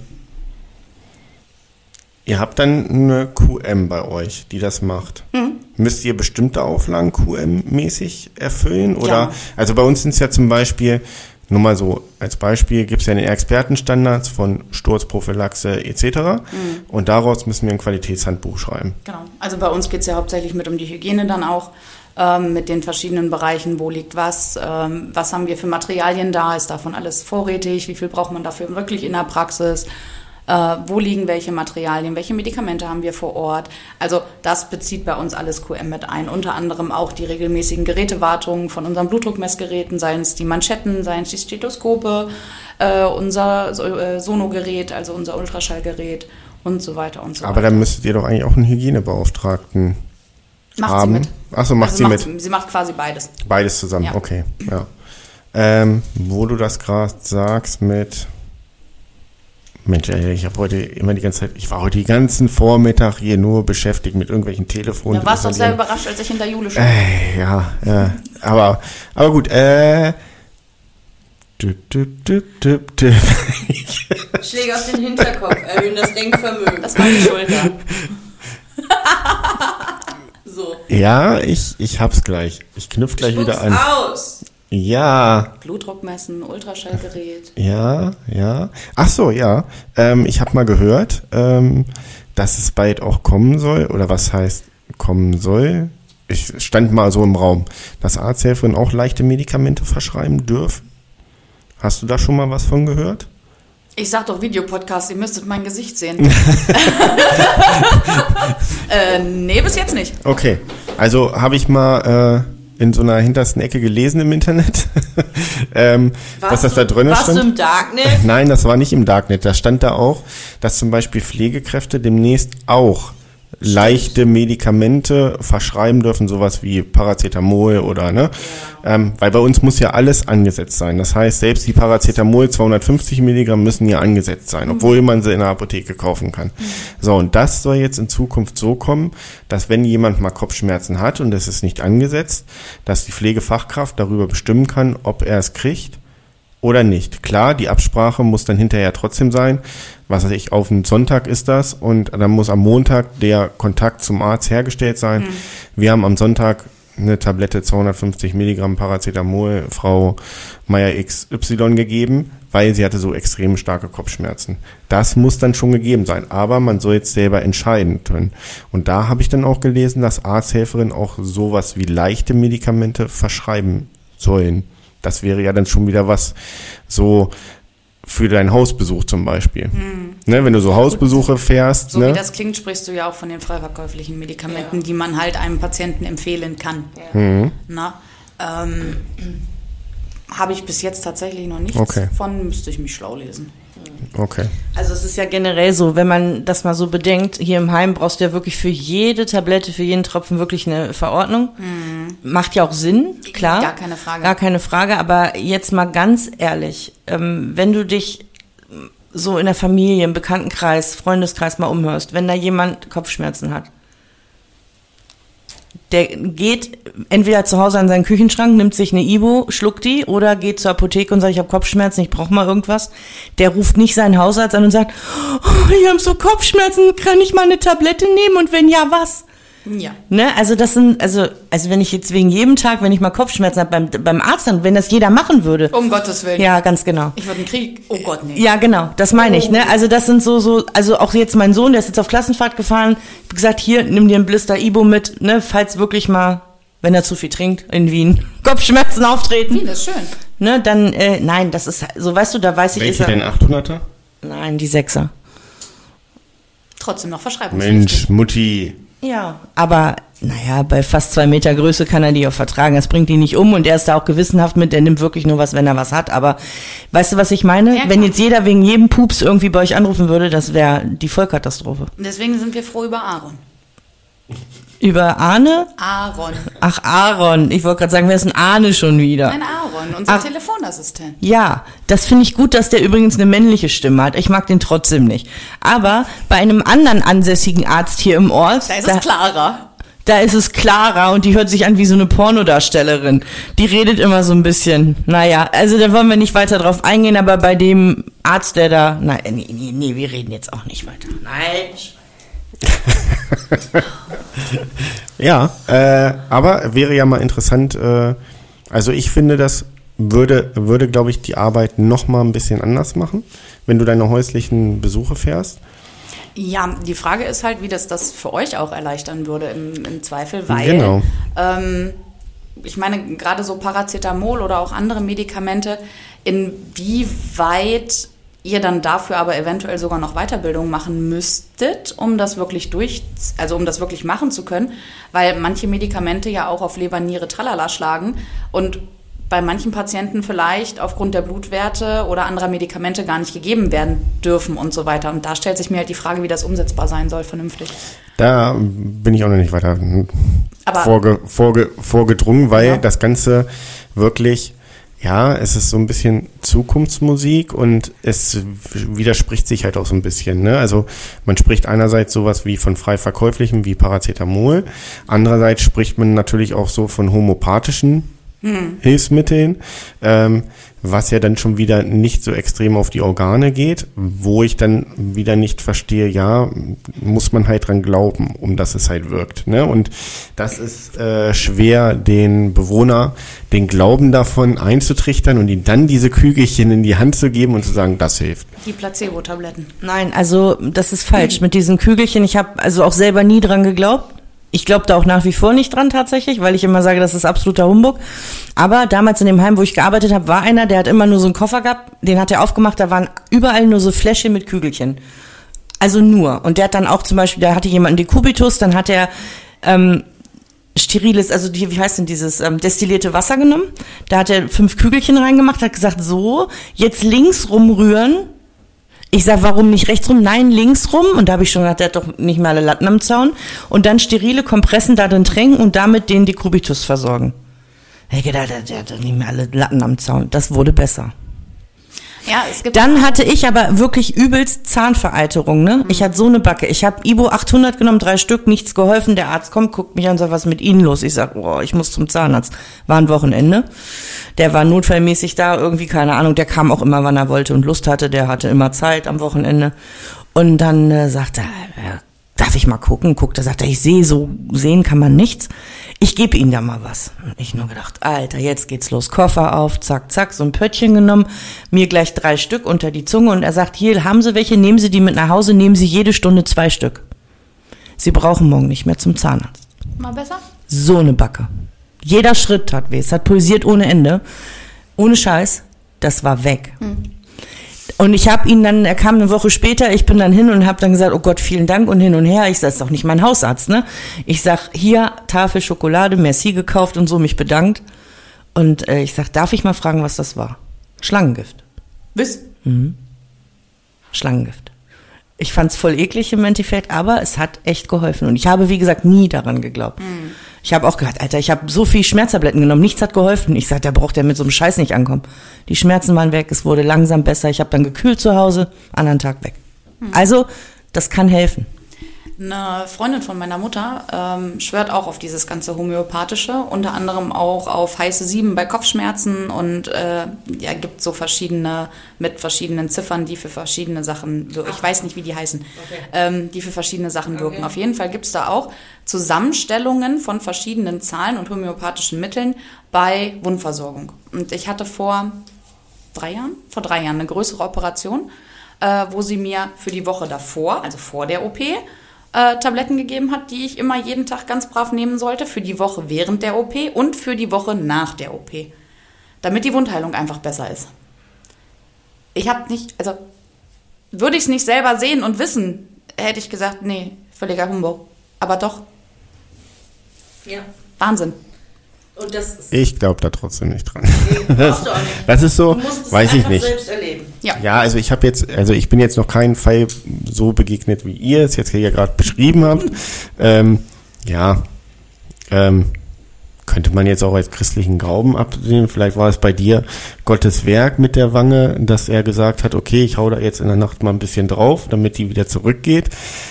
Ihr habt dann eine QM bei euch, die das macht. Müsst ihr bestimmte Auflagen QM-mäßig erfüllen? Oder? Ja. Also bei uns sind es ja zum Beispiel, nur mal so als Beispiel, gibt es ja den Expertenstandards von Sturzprophylaxe etc. Und daraus müssen wir ein Qualitätshandbuch schreiben. Genau. Also bei uns geht es ja hauptsächlich um die Hygiene dann auch, mit den verschiedenen Bereichen, wo liegt was haben wir für Materialien da, ist davon alles vorrätig, wie viel braucht man dafür wirklich in der Praxis, wo liegen welche Materialien, welche Medikamente haben wir vor Ort. Also das bezieht bei uns alles QM mit ein. Unter anderem auch die regelmäßigen Gerätewartungen von unseren Blutdruckmessgeräten, seien es die Manschetten, seien es die Stethoskope, unser Sonogerät, also unser Ultraschallgerät und so weiter und so Aber weiter. dann müsstet ihr doch eigentlich auch einen Hygienebeauftragten Macht haben. sie mit. Achso, macht sie mit. Sie macht quasi beides. Beides zusammen, Ja. okay. Ja. Wo du das gerade sagst mit... Mensch, ich habe heute immer ich war heute den ganzen Vormittag hier nur beschäftigt mit irgendwelchen Telefonen. Da warst du doch sehr überrascht, als ich hinter Jule stand. Ja, aber gut, Schläge auf den Hinterkopf erhöhen das Denkvermögen. Das war die Schulter. So. Ja, ich hab's gleich. Ich knüpfe gleich wieder Spuck's an. aus. Ja. Blutdruck messen, Ultraschallgerät. Ja. Ach so, ja. Ich habe mal gehört, dass es bald auch kommen soll. Oder was heißt kommen soll? Ich stand mal so im Raum, dass Arzthelferinnen auch leichte Medikamente verschreiben dürfen. Hast du da schon mal was von gehört? Ich sag doch Videopodcast, ihr müsstet mein Gesicht sehen. Nee, bis jetzt nicht. Okay, also habe ich mal in so einer hintersten Ecke gelesen im Internet, was das da drin Warst stand. du im Darknet? Nein, das war nicht im Darknet. Da stand da auch, dass zum Beispiel Pflegekräfte demnächst auch leichte Medikamente verschreiben dürfen, sowas wie Paracetamol oder, ne? Ja. Weil bei uns muss ja alles angesetzt sein. Das heißt, selbst die Paracetamol 250 Milligramm müssen ja angesetzt sein, obwohl man sie in der Apotheke kaufen kann. So, und das soll jetzt in Zukunft so kommen, dass wenn jemand mal Kopfschmerzen hat und es ist nicht angesetzt, dass die Pflegefachkraft darüber bestimmen kann, ob er es kriegt oder nicht. Klar, die Absprache muss dann hinterher trotzdem sein. Was weiß ich, auf einen Sonntag ist das und dann muss am Montag der Kontakt zum Arzt hergestellt sein. Wir haben am Sonntag eine Tablette 250 Milligramm Paracetamol Frau Meier XY gegeben, weil sie hatte so extrem starke Kopfschmerzen. Das muss dann schon gegeben sein, aber man soll jetzt selber entscheiden können. Und da habe ich dann auch gelesen, dass Arzthelferinnen auch sowas wie leichte Medikamente verschreiben sollen. Das wäre ja dann schon wieder was so für deinen Hausbesuch zum Beispiel. Ne, wenn du so Hausbesuche fährst. So ne? wie das klingt, sprichst du ja auch von den frei verkäuflichen Medikamenten, die man halt einem Patienten empfehlen kann. Na, habe ich bis jetzt tatsächlich noch nichts von, müsste ich mich schlau lesen. Okay. Also es ist ja generell so, wenn man das mal so bedenkt, hier im Heim brauchst du ja wirklich für jede Tablette, für jeden Tropfen wirklich eine Verordnung. Macht ja auch Sinn, klar. Gar keine Frage. Gar keine Frage, aber jetzt mal ganz ehrlich, wenn du dich so in der Familie, im Bekanntenkreis, Freundeskreis mal umhörst, wenn da jemand Kopfschmerzen hat, der geht entweder zu Hause an seinen Küchenschrank, nimmt sich eine Ibo, schluckt die oder geht zur Apotheke und sagt, ich habe Kopfschmerzen, ich brauche mal irgendwas. Der ruft nicht seinen Hausarzt an und sagt, oh, ich habe so Kopfschmerzen, kann ich mal eine Tablette nehmen und wenn ja, was? Ja. Ne, also das sind, also wenn ich jetzt wegen jedem Tag, wenn ich mal Kopfschmerzen habe beim Arzt, dann, wenn das jeder machen würde. Um Gottes Willen. Ja, ganz genau. Ich würde einen Krieg, oh Gott, nee. Ja, genau, das meine ich, ne? Also das sind so, also auch jetzt mein Sohn, der ist jetzt auf Klassenfahrt gefahren, ich hab gesagt, hier, nimm dir einen Blister Ibo mit, ne, falls wirklich mal, wenn er zu viel trinkt, in Wien, Kopfschmerzen auftreten. Wie, das ist schön. Ne, dann, nein, das ist, so weißt du, da weiß ich, Welche denn, 800er? Nein, die 6er. Trotzdem noch verschreibungspflichtig. Mensch, Mutti. Ja, aber naja, bei fast 2 Meter Größe kann er die auch vertragen. Das bringt ihn nicht um und er ist da auch gewissenhaft mit. Der nimmt wirklich nur was, wenn er was hat. Aber weißt du, was ich meine? Ja, wenn jetzt jeder wegen jedem Pups irgendwie bei euch anrufen würde, das wäre die Vollkatastrophe. Und deswegen sind wir froh über Aaron. Über Arne? Aaron. Ach, Aaron. Ich wollte gerade sagen, wer ist ein Arne schon wieder? Ein Aaron, unser Telefonassistent. Ja, das finde ich gut, dass der übrigens eine männliche Stimme hat. Ich mag den trotzdem nicht. Aber bei einem anderen ansässigen Arzt hier im Ort... Da ist es Clara. Da ist es Clara und die hört sich an wie so eine Pornodarstellerin. Die redet immer so ein bisschen. Naja, also da wollen wir nicht weiter drauf eingehen, aber bei dem Arzt, der da... Nee, wir reden jetzt auch nicht weiter. Nein. Ja, aber wäre ja mal interessant, also ich finde, das würde glaube ich, die Arbeit noch mal ein bisschen anders machen, wenn du deine häuslichen Besuche fährst. Ja, die Frage ist halt, wie das für euch auch erleichtern würde im Zweifel, weil genau. Ich meine, gerade so Paracetamol oder auch andere Medikamente, inwieweit ihr dann dafür aber eventuell sogar noch Weiterbildung machen müsstet, um das wirklich machen zu können, weil manche Medikamente ja auch auf Leber, Niere, Tralala schlagen und bei manchen Patienten vielleicht aufgrund der Blutwerte oder anderer Medikamente gar nicht gegeben werden dürfen und so weiter. Und da stellt sich mir halt die Frage, wie das umsetzbar sein soll, vernünftig. Da bin ich auch noch nicht weiter Aber vorgedrungen, weil das Ganze wirklich... Ja, es ist so ein bisschen Zukunftsmusik und es widerspricht sich halt auch so ein bisschen. Ne? Also man spricht einerseits sowas wie von frei verkäuflichem wie Paracetamol, andererseits spricht man natürlich auch so von homöopathischen Hilfsmitteln, was ja dann schon wieder nicht so extrem auf die Organe geht, wo ich dann wieder nicht verstehe, ja, muss man halt dran glauben, um dass es halt wirkt. Ne? Und das ist schwer, den Bewohner den Glauben davon einzutrichtern und ihnen dann diese Kügelchen in die Hand zu geben und zu sagen, das hilft. Die Placebo-Tabletten. Nein, also das ist falsch mit diesen Kügelchen. Ich habe also auch selber nie dran geglaubt. Ich glaube da auch nach wie vor nicht dran tatsächlich, weil ich immer sage, das ist absoluter Humbug. Aber damals in dem Heim, wo ich gearbeitet habe, war einer, der hat immer nur so einen Koffer gehabt, den hat er aufgemacht, da waren überall nur so Fläschchen mit Kügelchen. Also nur. Und der hat dann auch zum Beispiel, da hatte jemand einen Dekubitus, dann hat er steriles, also wie heißt denn dieses destillierte Wasser genommen. Da hat er 5 Kügelchen reingemacht, hat gesagt, so, jetzt links rumrühren. Ich sag, warum nicht rechts rum? Nein, links rum. Und da habe ich schon gedacht, der hat doch nicht mehr alle Latten am Zaun. Und dann sterile Kompressen da drin tränken und damit den Dekubitus versorgen. Ich gedacht, der hat doch nicht mehr alle Latten am Zaun. Das wurde besser. Ja, es gibt Dann hatte ich aber wirklich übelst Zahnvereiterung, ne? Ich hatte so eine Backe. Ich habe Ibo 800 genommen, 3 Stück, nichts geholfen. Der Arzt kommt, guckt mich an und sagt, was ist mit Ihnen los? Ich sag, ich muss zum Zahnarzt. War ein Wochenende. Der war notfallmäßig da, irgendwie, keine Ahnung. Der kam auch immer, wann er wollte und Lust hatte. Der hatte immer Zeit am Wochenende. Und dann sagt er, darf ich mal gucken? Guckt er, sagt er, ich sehe so, sehen kann man nichts. Ich gebe Ihnen da mal was. Und ich nur gedacht, Alter, jetzt geht's los. Koffer auf, zack, zack, so ein Pöttchen genommen, mir gleich 3 Stück unter die Zunge und er sagt, hier, haben Sie welche, nehmen Sie die mit nach Hause, nehmen Sie jede Stunde 2 Stück. Sie brauchen morgen nicht mehr zum Zahnarzt. mal besser. So eine Backe. Jeder Schritt tat weh, es hat pulsiert ohne Ende. Ohne Scheiß, das war weg. Und ich habe ihn dann, er kam eine Woche später, ich bin dann hin und habe dann gesagt, oh Gott, vielen Dank und hin und her. Ich sage, das ist doch nicht mein Hausarzt, ne? Ich sag, hier, Tafel Schokolade, merci gekauft und so, mich bedankt. Und ich sag, darf ich mal fragen, was das war? Schlangengift. Schlangengift. Ich fand's voll eklig im Endeffekt, aber es hat echt geholfen. Und ich habe, wie gesagt, nie daran geglaubt. Ich habe auch gedacht, Alter, ich habe so viel Schmerztabletten genommen, nichts hat geholfen. Ich sag, da braucht er mit so einem Scheiß nicht ankommen. Die Schmerzen waren weg, es wurde langsam besser. Ich habe dann gekühlt zu Hause, anderen Tag weg. Also, das kann helfen. Eine Freundin von meiner Mutter schwört auch auf dieses ganze Homöopathische, unter anderem auch auf heiße 7 bei Kopfschmerzen und gibt so verschiedene, mit verschiedenen Ziffern, die für verschiedene Sachen, ich weiß nicht, wie die heißen, die für verschiedene Sachen wirken. Auf jeden Fall gibt es da auch Zusammenstellungen von verschiedenen Zahlen und homöopathischen Mitteln bei Wundversorgung. Und ich hatte vor 3 Jahren eine größere Operation, wo sie mir für die Woche davor, also vor der OP, Tabletten gegeben hat, die ich immer jeden Tag ganz brav nehmen sollte, für die Woche während der OP und für die Woche nach der OP, damit die Wundheilung einfach besser ist. Ich habe nicht, also würde ich es nicht selber sehen und wissen, hätte ich gesagt, nee, völliger Humbug. Aber doch. Ja. Wahnsinn. Und das ist Ich glaube da trotzdem nicht dran. nee, brauchst du auch nicht. Das ist so, Du musst es weiß ich einfach nicht. selbst erleben. Ja, also ich bin jetzt noch keinem Fall so begegnet, wie ihr es jetzt hier gerade beschrieben habt. Könnte man jetzt auch als christlichen Glauben absehen. Vielleicht war es bei dir Gottes Werk mit der Wange, dass er gesagt hat, okay, ich hau da jetzt in der Nacht mal ein bisschen drauf, damit die wieder zurückgeht.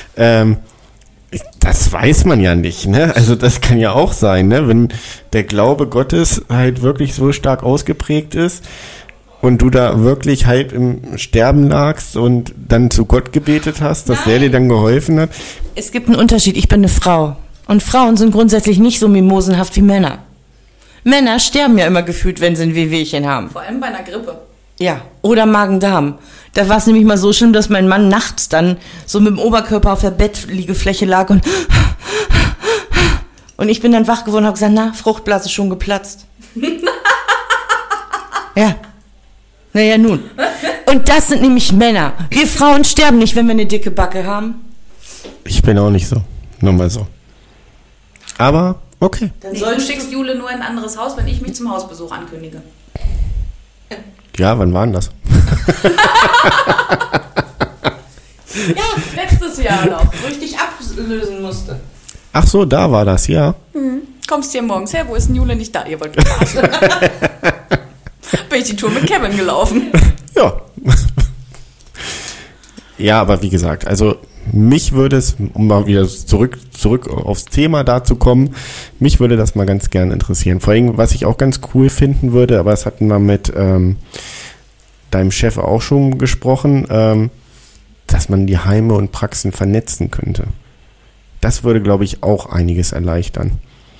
Das weiß man ja nicht, ne? Also das kann ja auch sein, ne? Wenn der Glaube Gottes halt wirklich so stark ausgeprägt ist und du da wirklich halb im Sterben lagst und dann zu Gott gebetet hast, dass der dir dann geholfen hat. Es gibt einen Unterschied. Ich bin eine Frau. Und Frauen sind grundsätzlich nicht so mimosenhaft wie Männer. Männer sterben ja immer gefühlt, wenn sie ein Wehwehchen haben. Vor allem bei einer Grippe. Ja, oder Magen-Darm. Da war es nämlich mal so schlimm, dass mein Mann nachts dann so mit dem Oberkörper auf der Bettliegefläche lag und ich bin dann wach geworden und habe gesagt, na, Fruchtblase schon geplatzt. Ja. Naja, nun. Und das sind nämlich Männer. Wir Frauen sterben nicht, wenn wir eine dicke Backe haben. Ich bin auch nicht so. Nur mal so. Aber, okay. Dann du schickst Jule nur in ein anderes Haus, wenn ich mich zum Hausbesuch ankündige. Ja, wann war denn das? Ja, letztes Jahr noch, wo ich dich ablösen musste. Ach so, da war das, ja. Kommst hier morgens her, wo ist denn Jule nicht da? Ihr wollt mich verarschen. Bin ich die Tour mit Kevin gelaufen. Ja. Ja, aber wie gesagt, also mich würde es, um mal wieder zurück aufs Thema da zu kommen, mich würde das mal ganz gern interessieren. Vor allem, was ich auch ganz cool finden würde, aber das hatten wir mit deinem Chef auch schon gesprochen, dass man die Heime und Praxen vernetzen könnte. Das würde, glaube ich, auch einiges erleichtern.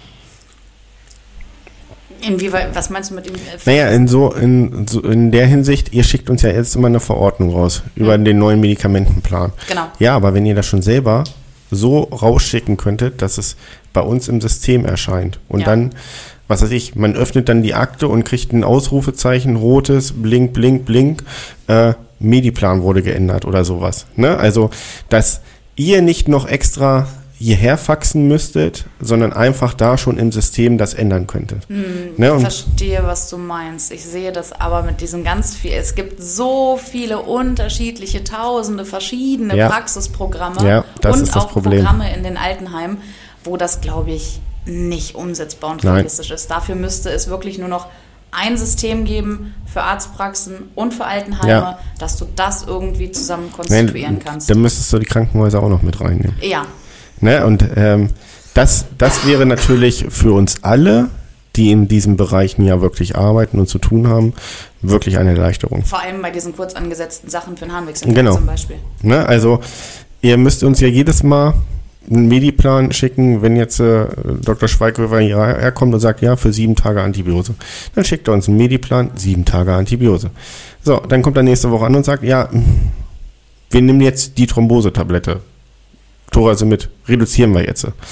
Inwieweit, was meinst du mit dem? Naja, in der Hinsicht, ihr schickt uns ja jetzt immer eine Verordnung raus über den neuen Medikamentenplan. Genau. Ja, aber wenn ihr das schon selber so rausschicken könntet, dass es bei uns im System erscheint und dann, was weiß ich, man öffnet dann die Akte und kriegt ein Ausrufezeichen, rotes, blink, blink, blink, Mediplan wurde geändert oder sowas. Ne? Also, dass ihr nicht noch extra hierher faxen müsstet, sondern einfach da schon im System das ändern könntet. Ne? Ich verstehe, was du meinst. Ich sehe das aber mit diesen ganz viel. Es gibt so viele unterschiedliche, tausende verschiedene Praxisprogramme und auch Programme in den Altenheimen, wo das, glaube ich, nicht umsetzbar und realistisch ist. Dafür müsste es wirklich nur noch ein System geben für Arztpraxen und für Altenheime, dass du das irgendwie zusammen konstituieren kannst. Dann müsstest du die Krankenhäuser auch noch mit reinnehmen. Ja. Ne? Und das wäre natürlich für uns alle, die in diesen Bereichen ja wirklich arbeiten und zu tun haben, wirklich eine Erleichterung. Vor allem bei diesen kurz angesetzten Sachen für den Harnwegsinfekt zum Beispiel. Ne? Also ihr müsst uns ja jedes Mal einen Mediplan schicken, wenn jetzt Dr. Schweighöfer hierher kommt und sagt, ja, für 7 Tage Antibiose. Dann schickt er uns einen Mediplan, 7 Tage Antibiose. So, dann kommt er nächste Woche an und sagt, ja, wir nehmen jetzt die Thrombosetablette. Thorasemid, reduzieren wir jetzt.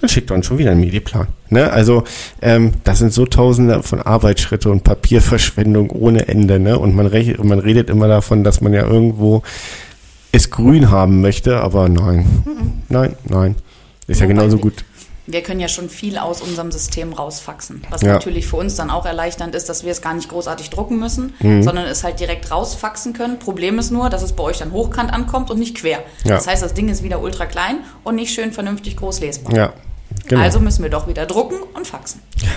dann schickt er uns schon wieder einen Mediplan. Ne? Also das sind so Tausende von Arbeitsschritte und Papierverschwendung ohne Ende. Ne? Und man redet immer davon, dass man ja irgendwo es grün haben möchte, aber nein. Nein. Ist ja genauso gut. Wir können ja schon viel aus unserem System rausfaxen, was natürlich für uns dann auch erleichternd ist, dass wir es gar nicht großartig drucken müssen, sondern es halt direkt rausfaxen können. Problem ist nur, dass es bei euch dann hochkant ankommt und nicht quer. Ja. Das heißt, das Ding ist wieder ultra klein und nicht schön vernünftig groß lesbar. Ja, genau. Also müssen wir doch wieder drucken und faxen.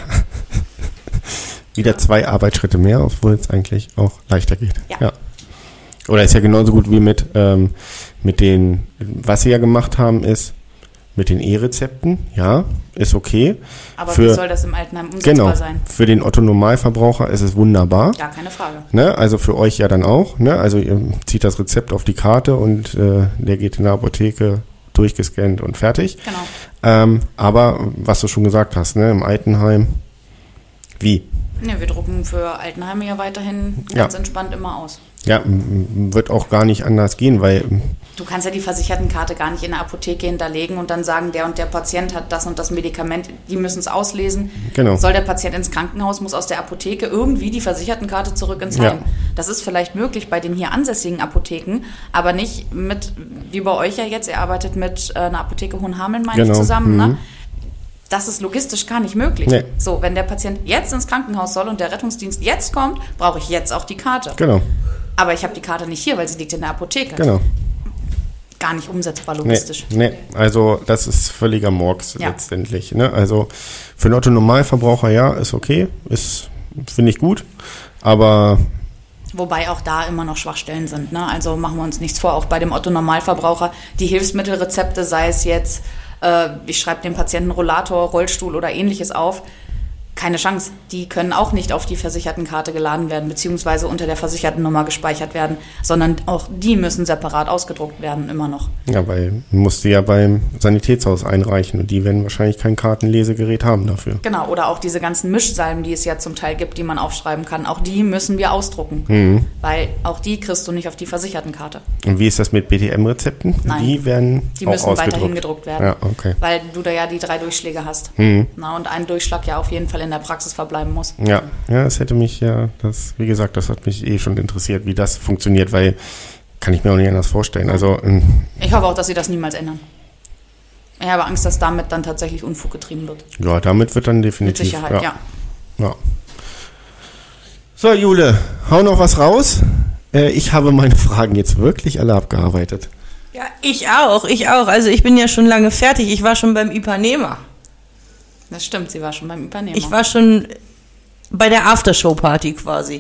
Wieder 2 Arbeitsschritte mehr, obwohl es eigentlich auch leichter geht. Ja. Oder ist ja genauso gut wie mit den, was sie ja gemacht haben, ist mit den E-Rezepten, ja, ist okay. Aber wie soll das im Altenheim umsetzbar sein? Für den Otto-Normalverbraucher ist es wunderbar. Ja, keine Frage. Ne? Also für euch ja dann auch. Ne? Also ihr zieht das Rezept auf die Karte und der geht in der Apotheke durchgescannt und fertig. Genau. Aber was du schon gesagt hast, ne? Im Altenheim, wie? Ne, wir drucken für Altenheime ja weiterhin ganz entspannt immer aus. Ja, wird auch gar nicht anders gehen, weil... Du kannst ja die Versichertenkarte gar nicht in der Apotheke hinterlegen und dann sagen, der und der Patient hat das und das Medikament, die müssen es auslesen. Genau. Soll der Patient ins Krankenhaus, muss aus der Apotheke irgendwie die Versichertenkarte zurück ins Heim. Das ist vielleicht möglich bei den hier ansässigen Apotheken, aber nicht mit, wie bei euch ja jetzt, ihr arbeitet mit einer Apotheke Hohenhameln, meine ich, zusammen, ne? Das ist logistisch gar nicht möglich. Nee. So, wenn der Patient jetzt ins Krankenhaus soll und der Rettungsdienst jetzt kommt, brauche ich jetzt auch die Karte. Genau. Aber ich habe die Karte nicht hier, weil sie liegt in der Apotheke. Genau. Gar nicht umsetzbar logistisch. Nee, also das ist völliger Murks letztendlich. Ne? Also für einen Otto-Normalverbraucher, ja, ist okay, finde ich gut, aber... Wobei auch da immer noch Schwachstellen sind. Ne? Also machen wir uns nichts vor, auch bei dem Otto-Normalverbraucher, die Hilfsmittelrezepte, sei es jetzt, ich schreibe dem Patienten Rollator, Rollstuhl oder ähnliches auf, keine Chance. Die können auch nicht auf die Versichertenkarte geladen werden, beziehungsweise unter der Versichertennummer gespeichert werden, sondern auch die müssen separat ausgedruckt werden, immer noch. Ja, weil musst du ja beim Sanitätshaus einreichen und die werden wahrscheinlich kein Kartenlesegerät haben dafür. Genau, oder auch diese ganzen Mischsalben, die es ja zum Teil gibt, die man aufschreiben kann, auch die müssen wir ausdrucken, weil auch die kriegst du nicht auf die Versichertenkarte. Und wie ist das mit BTM-Rezepten? Nein, die werden die auch müssen ausgedruckt. weiterhin gedruckt werden, weil du da ja die 3 Durchschläge hast. Na, und ein Durchschlag ja auf jeden Fall in der Praxis verbleiben muss. Ja, das hätte mich wie gesagt, das hat mich schon interessiert, wie das funktioniert, weil kann ich mir auch nicht anders vorstellen. Also ich hoffe auch, dass sie das niemals ändern. Ich habe Angst, dass damit dann tatsächlich Unfug getrieben wird. Ja, damit wird dann definitiv. Mit Sicherheit, ja. So, Jule, hau noch was raus. Ich habe meine Fragen jetzt wirklich alle abgearbeitet. Ja, ich auch. Also ich bin ja schon lange fertig. Ich war schon beim Ipanema. Das stimmt, sie war schon beim Ipanema. Ich war schon bei der Aftershow-Party quasi.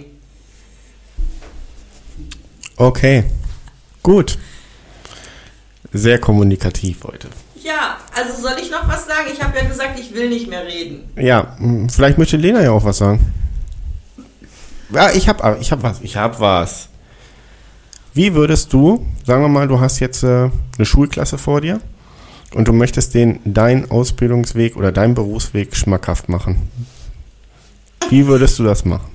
Okay, gut. Sehr kommunikativ heute. Ja, also soll ich noch was sagen? Ich habe ja gesagt, ich will nicht mehr reden. Ja, vielleicht möchte Lena ja auch was sagen. Ja, ich hab was. Wie würdest du, sagen wir mal, du hast jetzt eine Schulklasse vor dir und du möchtest denen deinen Ausbildungsweg oder deinen Berufsweg schmackhaft machen. Wie würdest du das machen?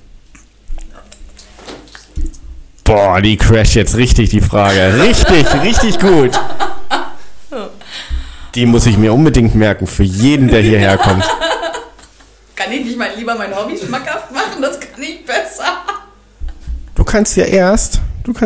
Boah, die crasht jetzt richtig, die Frage. Richtig gut. Die muss ich mir unbedingt merken, für jeden, der hierher kommt. Kann ich nicht mal lieber mein Hobby schmackhaft machen? Das kann ich besser. Du kannst ja erst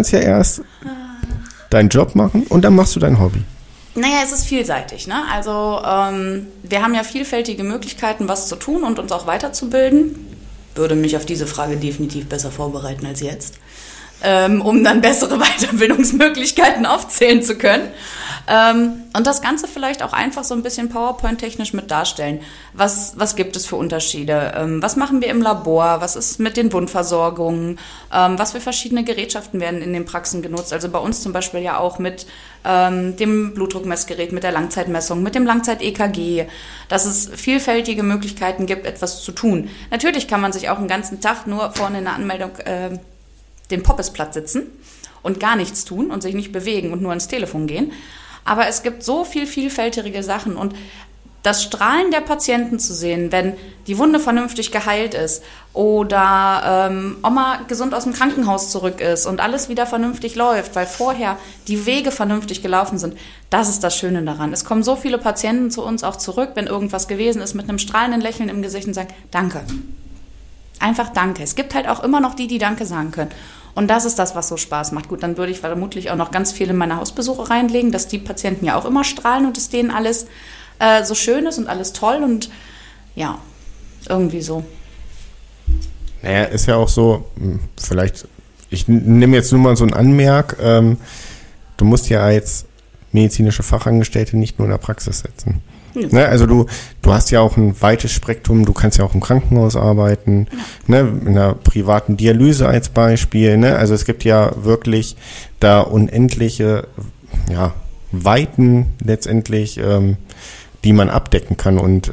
deinen Job machen und dann machst du dein Hobby. Naja, es ist vielseitig, ne? Also wir haben ja vielfältige Möglichkeiten, was zu tun und uns auch weiterzubilden. Würde mich auf diese Frage definitiv besser vorbereiten als jetzt, um dann bessere Weiterbildungsmöglichkeiten aufzählen zu können. Und das Ganze vielleicht auch einfach so ein bisschen PowerPoint-technisch mit darstellen. Was gibt es für Unterschiede? Was machen wir im Labor? Was ist mit den Wundversorgungen? Was für verschiedene Gerätschaften werden in den Praxen genutzt? Also bei uns zum Beispiel ja auch mit dem Blutdruckmessgerät, mit der Langzeitmessung, mit dem Langzeit-EKG, dass es vielfältige Möglichkeiten gibt, etwas zu tun. Natürlich kann man sich auch einen ganzen Tag nur vorne in der Anmeldung den Poppesplatz sitzen und gar nichts tun und sich nicht bewegen und nur ans Telefon gehen. Aber es gibt so vielfältige Sachen und das Strahlen der Patienten zu sehen, wenn die Wunde vernünftig geheilt ist oder Oma gesund aus dem Krankenhaus zurück ist und alles wieder vernünftig läuft, weil vorher die Wege vernünftig gelaufen sind, das ist das Schöne daran. Es kommen so viele Patienten zu uns auch zurück, wenn irgendwas gewesen ist, mit einem strahlenden Lächeln im Gesicht und sagen, danke. Einfach danke. Es gibt halt auch immer noch die Danke sagen können. Und das ist das, was so Spaß macht. Gut, dann würde ich vermutlich auch noch ganz viel in meine Hausbesuche reinlegen, dass die Patienten ja auch immer strahlen und es denen alles so schön ist und alles toll und ja, irgendwie so. Naja, ist ja auch so, vielleicht, ich nehme jetzt nur mal so einen Anmerk, du musst ja als medizinische Fachangestellte nicht nur in der Praxis sitzen. Ne, also du hast ja auch ein weites Spektrum, du kannst ja auch im Krankenhaus arbeiten, ne, in einer privaten Dialyse als Beispiel, ne, also es gibt ja wirklich da unendliche, ja, Weiten letztendlich, die man abdecken kann und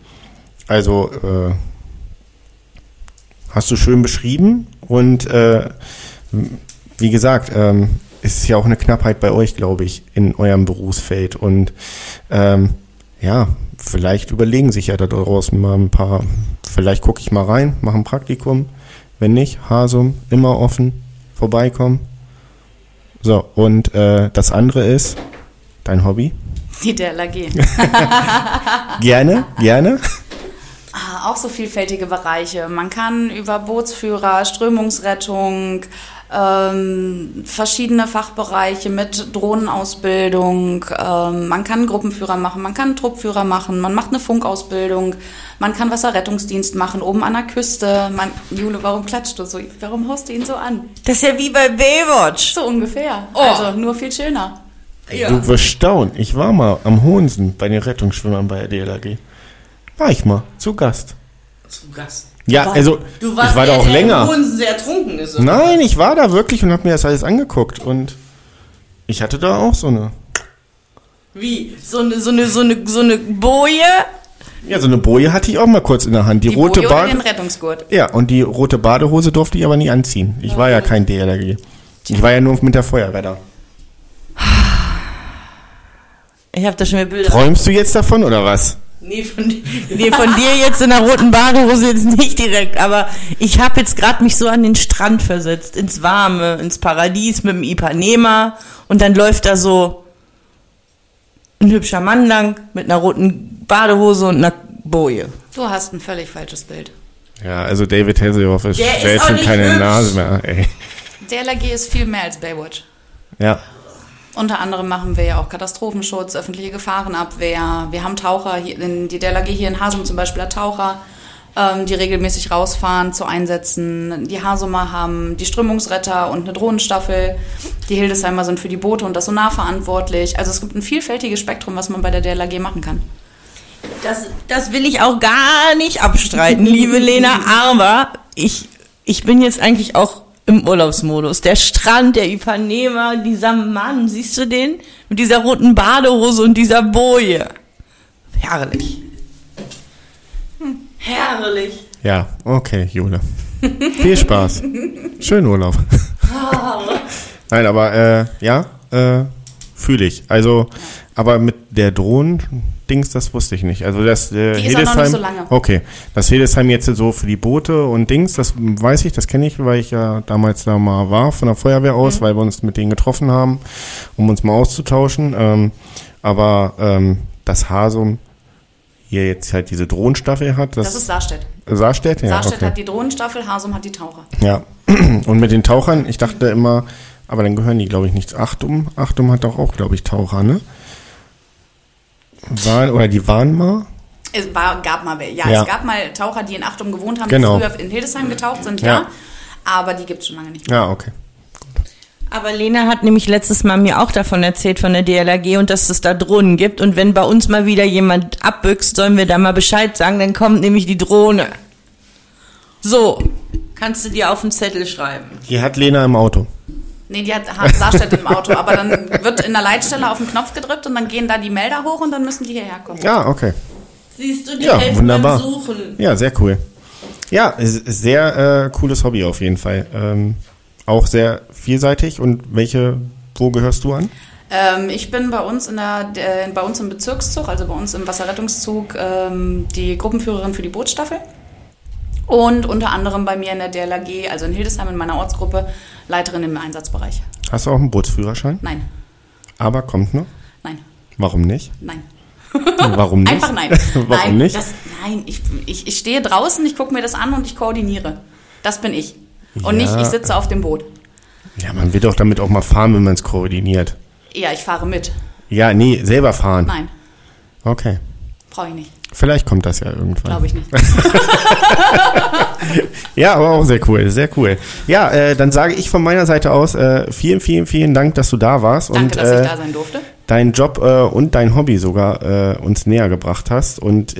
hast du schön beschrieben und wie gesagt, ist ja auch eine Knappheit bei euch, glaube ich, in eurem Berufsfeld und ja, vielleicht überlegen sich ja da draußen mal ein paar, vielleicht gucke ich mal rein, mache ein Praktikum, wenn nicht, Hasum, immer offen, vorbeikommen. So, und das andere ist dein Hobby? Die DLRG. Gerne. Auch so vielfältige Bereiche. Man kann über Bootsführer, Strömungsrettung, verschiedene Fachbereiche mit Drohnenausbildung, man kann Gruppenführer machen, man kann einen Truppführer machen, man macht eine Funkausbildung, man kann Wasserrettungsdienst machen, oben an der Küste. Jule, warum klatscht du so? Warum haust du ihn so an? Das ist ja wie bei Baywatch. So ungefähr. Oh. Also nur viel schöner. Ja. Du wirst staunen. Ich war mal am Hohensen bei den Rettungsschwimmern bei der DLRG. War ich mal, zu Gast. Zu Gast? Ja, also Du warst ich war da auch länger. sehr trunken ist. Nein, ich war da wirklich und habe mir das alles angeguckt und ich hatte da auch so eine. Wie? So eine Boje? Ja, so eine Boje hatte ich auch mal kurz in der Hand. Die rote Boje oder den Rettungsgurt. Ja, und die rote Badehose durfte ich aber nie anziehen. Ich war ja kein DLRG. Ich war ja nur mit der Feuerwehr da. Ich habe da schon mehr Bilder. Träumst du jetzt davon oder was? Nee, von dir jetzt in der roten Badehose jetzt nicht direkt, aber ich habe jetzt gerade mich so an den Strand versetzt, ins Warme, ins Paradies mit dem Ipanema und dann läuft da so ein hübscher Mann lang mit einer roten Badehose und einer Boje. Du hast ein völlig falsches Bild. Ja, also David Hasselhoff stellt schon keine hübsch. Nase mehr. Ey. DLRG ist viel mehr als Baywatch. Ja. Unter anderem machen wir ja auch Katastrophenschutz, öffentliche Gefahrenabwehr. Wir haben Taucher, die DLRG hier in Hasum zum Beispiel hat Taucher, die regelmäßig rausfahren zu Einsätzen. Die Hasumer haben die Strömungsretter und eine Drohnenstaffel. Die Hildesheimer sind für die Boote und das Sonar verantwortlich. Also es gibt ein vielfältiges Spektrum, was man bei der DLRG machen kann. Das will ich auch gar nicht abstreiten, liebe Lena, aber ich bin jetzt eigentlich auch im Urlaubsmodus. Der Strand, der Ipanema, dieser Mann, siehst du den? Mit dieser roten Badehose und dieser Boje. Herrlich. Herrlich. Ja, okay, Jule. Viel Spaß. Schönen Urlaub. Nein, aber fühle ich. Also, aber mit der Drohnen-Dings, das wusste ich nicht. Also das Die ist auch noch nicht so lange. Okay, das Hildesheim jetzt so für die Boote und Dings, das weiß ich, das kenne ich, weil ich ja damals da mal war von der Feuerwehr aus, weil wir uns mit denen getroffen haben, um uns mal auszutauschen. Aber das Hasum hier jetzt halt diese Drohnenstaffel hat. Das ist Saarstedt. Saarstedt, ja. Saarstedt okay. hat die Drohnenstaffel, Hasum hat die Taucher. Ja, und mit den Tauchern, ich dachte immer, aber dann gehören die, glaube ich, nicht zu Achtum. Achtum hat doch auch, glaube ich, Taucher, ne? Die waren mal? Gab mal, Ja. Es gab mal Taucher, die in Achtum gewohnt haben, Genau. die früher in Hildesheim getaucht sind, Ja. aber die gibt es schon lange nicht mehr. Ja, okay. Aber Lena hat nämlich letztes Mal mir auch davon erzählt, von der DLRG und dass es da Drohnen gibt. Und wenn bei uns mal wieder jemand abbüchst, sollen wir da mal Bescheid sagen, dann kommt nämlich die Drohne. So, kannst du dir auf den Zettel schreiben. Die hat Lena im Auto. Nee, die hat Saarstedt im Auto, aber dann wird in der Leitstelle auf den Knopf gedrückt und dann gehen da die Melder hoch und dann müssen die hierher kommen. Ja, okay. Siehst du, die Ja, helfen wunderbar. beim Suchen. Ja, sehr cool. Ja, sehr cooles Hobby auf jeden Fall. Auch sehr vielseitig. Und wo gehörst du an? Ich bin bei uns bei uns im Bezirkszug, also bei uns im Wasserrettungszug, die Gruppenführerin für die Bootsstaffel. Und unter anderem bei mir in der DLAG, also in Hildesheim in meiner Ortsgruppe, Leiterin im Einsatzbereich. Hast du auch einen Bootsführerschein? Nein. Aber kommt noch? Nein. Warum nicht? Nein. Warum nicht? Einfach nein. Warum nicht? Nein, ich stehe draußen, ich gucke mir das an und ich koordiniere. Das bin ich. Und nicht, ich sitze auf dem Boot. Ja, man will doch damit auch mal fahren, wenn man es koordiniert. Ja, ich fahre mit. Ja, nee, selber fahren. Nein. Okay. Brauche ich nicht. Vielleicht kommt das ja irgendwann. Glaube ich nicht. Ja, aber auch sehr cool, sehr cool. Ja, dann sage ich von meiner Seite aus vielen, vielen, vielen Dank, dass du da warst. Danke, und, dass ich da sein durfte. Deinen Job und dein Hobby sogar uns näher gebracht hast. Und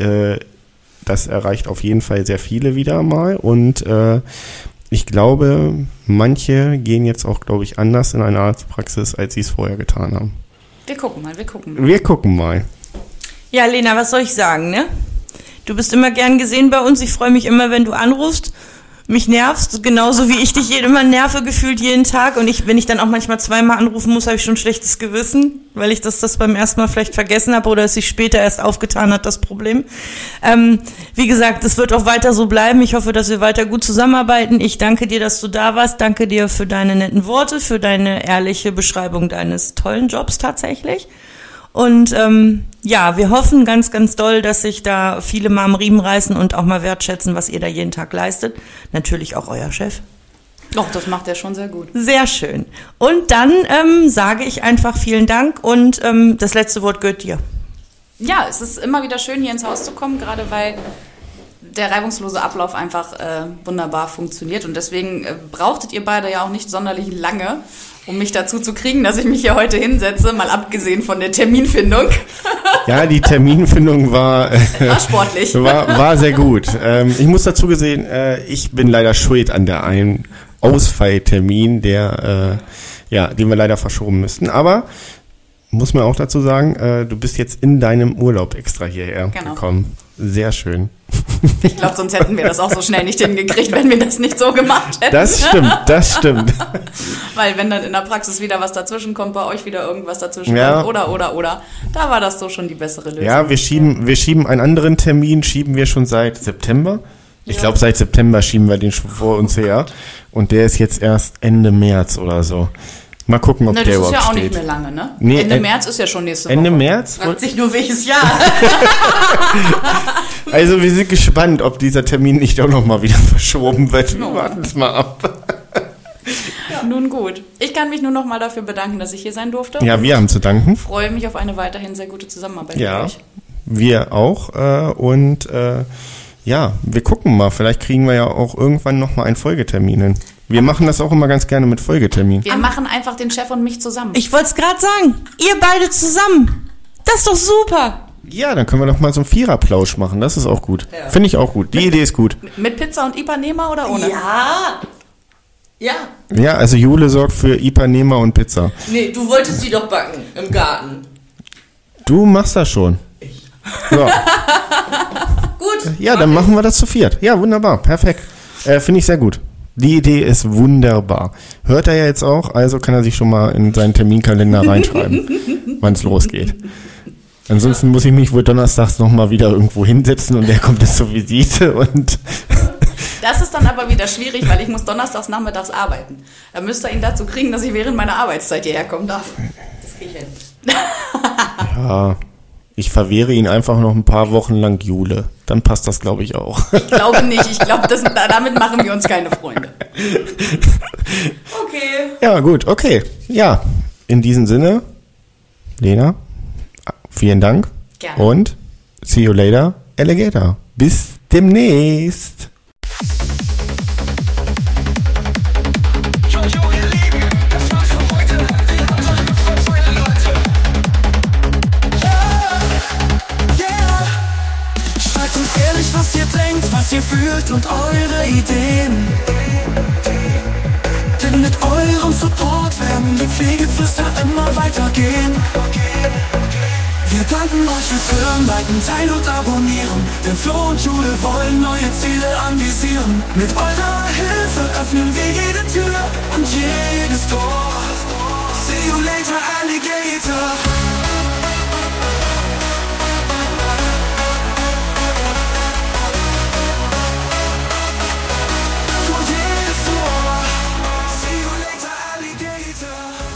das erreicht auf jeden Fall sehr viele wieder mal. Und ich glaube, manche gehen jetzt auch, glaube ich, anders in eine Arztpraxis, als sie es vorher getan haben. Wir gucken mal. Wir gucken mal. Ja, Lena, was soll ich sagen, ne? Du bist immer gern gesehen bei uns. Ich freue mich immer, wenn du anrufst, mich nervst, genauso wie ich dich immer nerve, gefühlt jeden Tag. Und wenn ich dann auch manchmal zweimal anrufen muss, habe ich schon ein schlechtes Gewissen, weil ich das beim ersten Mal vielleicht vergessen habe oder es sich später erst aufgetan hat, das Problem. Wie gesagt, es wird auch weiter so bleiben. Ich hoffe, dass wir weiter gut zusammenarbeiten. Ich danke dir, dass du da warst. Danke dir für deine netten Worte, für deine ehrliche Beschreibung deines tollen Jobs tatsächlich. Und ja, wir hoffen ganz, ganz doll, dass sich da viele mal am Riemen reißen und auch mal wertschätzen, was ihr da jeden Tag leistet. Natürlich auch euer Chef. Doch, das macht er schon sehr gut. Sehr schön. Und dann sage ich einfach vielen Dank und das letzte Wort gehört dir. Ja, es ist immer wieder schön, hier ins Haus zu kommen, gerade weil der reibungslose Ablauf einfach wunderbar funktioniert. Und deswegen brauchtet ihr beide ja auch nicht sonderlich lange, um mich dazu zu kriegen, dass ich mich hier heute hinsetze, mal abgesehen von der Terminfindung. Ja, die Terminfindung war sportlich. War sehr gut. Ich muss dazu gesehen, ich bin leider schuld an der einen Ausfalltermin, den wir leider verschoben müssten. Aber muss man auch dazu sagen, du bist jetzt in deinem Urlaub extra hierher gekommen. Sehr schön. Ich glaube, sonst hätten wir das auch so schnell nicht hingekriegt, wenn wir das nicht so gemacht hätten. Das stimmt. Weil wenn dann in der Praxis wieder was dazwischen kommt, bei euch wieder irgendwas dazwischen kommt, oder, da war das so schon die bessere Lösung. Ja, wir schieben einen anderen Termin, schieben wir schon seit September. Ich glaube, seit September schieben wir den schon vor uns her. Und der ist jetzt erst Ende März oder so. Mal gucken, ob der überhaupt steht. Das ist ja auch nicht mehr lange, ne? Nee, Ende März ist ja schon nächste Woche. Ende März? Fragt sich nur, welches Jahr. Also wir sind gespannt, ob dieser Termin nicht auch nochmal wieder verschoben wird. Wir warten es mal ab. Ja, nun gut. Ich kann mich nur noch mal dafür bedanken, dass ich hier sein durfte. Ja, wir haben zu danken. Ich freue mich auf eine weiterhin sehr gute Zusammenarbeit mit euch. Wir auch. Wir gucken mal. Vielleicht kriegen wir ja auch irgendwann nochmal einen Folgetermin hin. Wir machen das auch immer ganz gerne mit Folgetermin. Wir machen einfach den Chef und mich zusammen. Ich wollte es gerade sagen. Ihr beide zusammen. Das ist doch super. Ja, dann können wir doch mal so einen Viererplausch machen. Das ist auch gut. Ja. Finde ich auch gut. Die Idee ist gut. Mit Pizza und Ipanema oder ohne? Ja. Ja, also Jule sorgt für Ipanema und Pizza. Nee, du wolltest die doch backen im Garten. Du machst das schon. Ich. So. Gut. Ja, dann machen wir das zu viert. Ja, wunderbar. Perfekt. Finde ich sehr gut. Die Idee ist wunderbar. Hört er ja jetzt auch, also kann er sich schon mal in seinen Terminkalender reinschreiben, wann es losgeht. Ansonsten muss ich mich wohl donnerstags nochmal wieder irgendwo hinsetzen und der kommt jetzt zur Visite und... Das ist dann aber wieder schwierig, weil ich muss donnerstags nachmittags arbeiten. Da müsst ihr ihn dazu kriegen, dass ich während meiner Arbeitszeit hierher kommen darf. Das kriege ich hin. Ja, ich verwehre ihn einfach noch ein paar Wochen lang Jule. Dann passt das, glaube ich, auch. Ich glaube nicht. Ich glaube, damit machen wir uns keine Freunde. Okay. Ja, gut, okay. Ja, in diesem Sinne, Lena, vielen Dank. Gerne. Und see you later, Alligator. Bis demnächst. Was ihr denkt, was ihr fühlt und eure Ideen. Denn mit eurem Support werden die Pflegeflüster immer weitergehen. Wir danken euch fürs Hören, liken, teilen und abonnieren. Denn Flo und Jule wollen neue Ziele anvisieren. Mit eurer Hilfe öffnen wir jede Tür und jedes Tor. See you later, Alligator.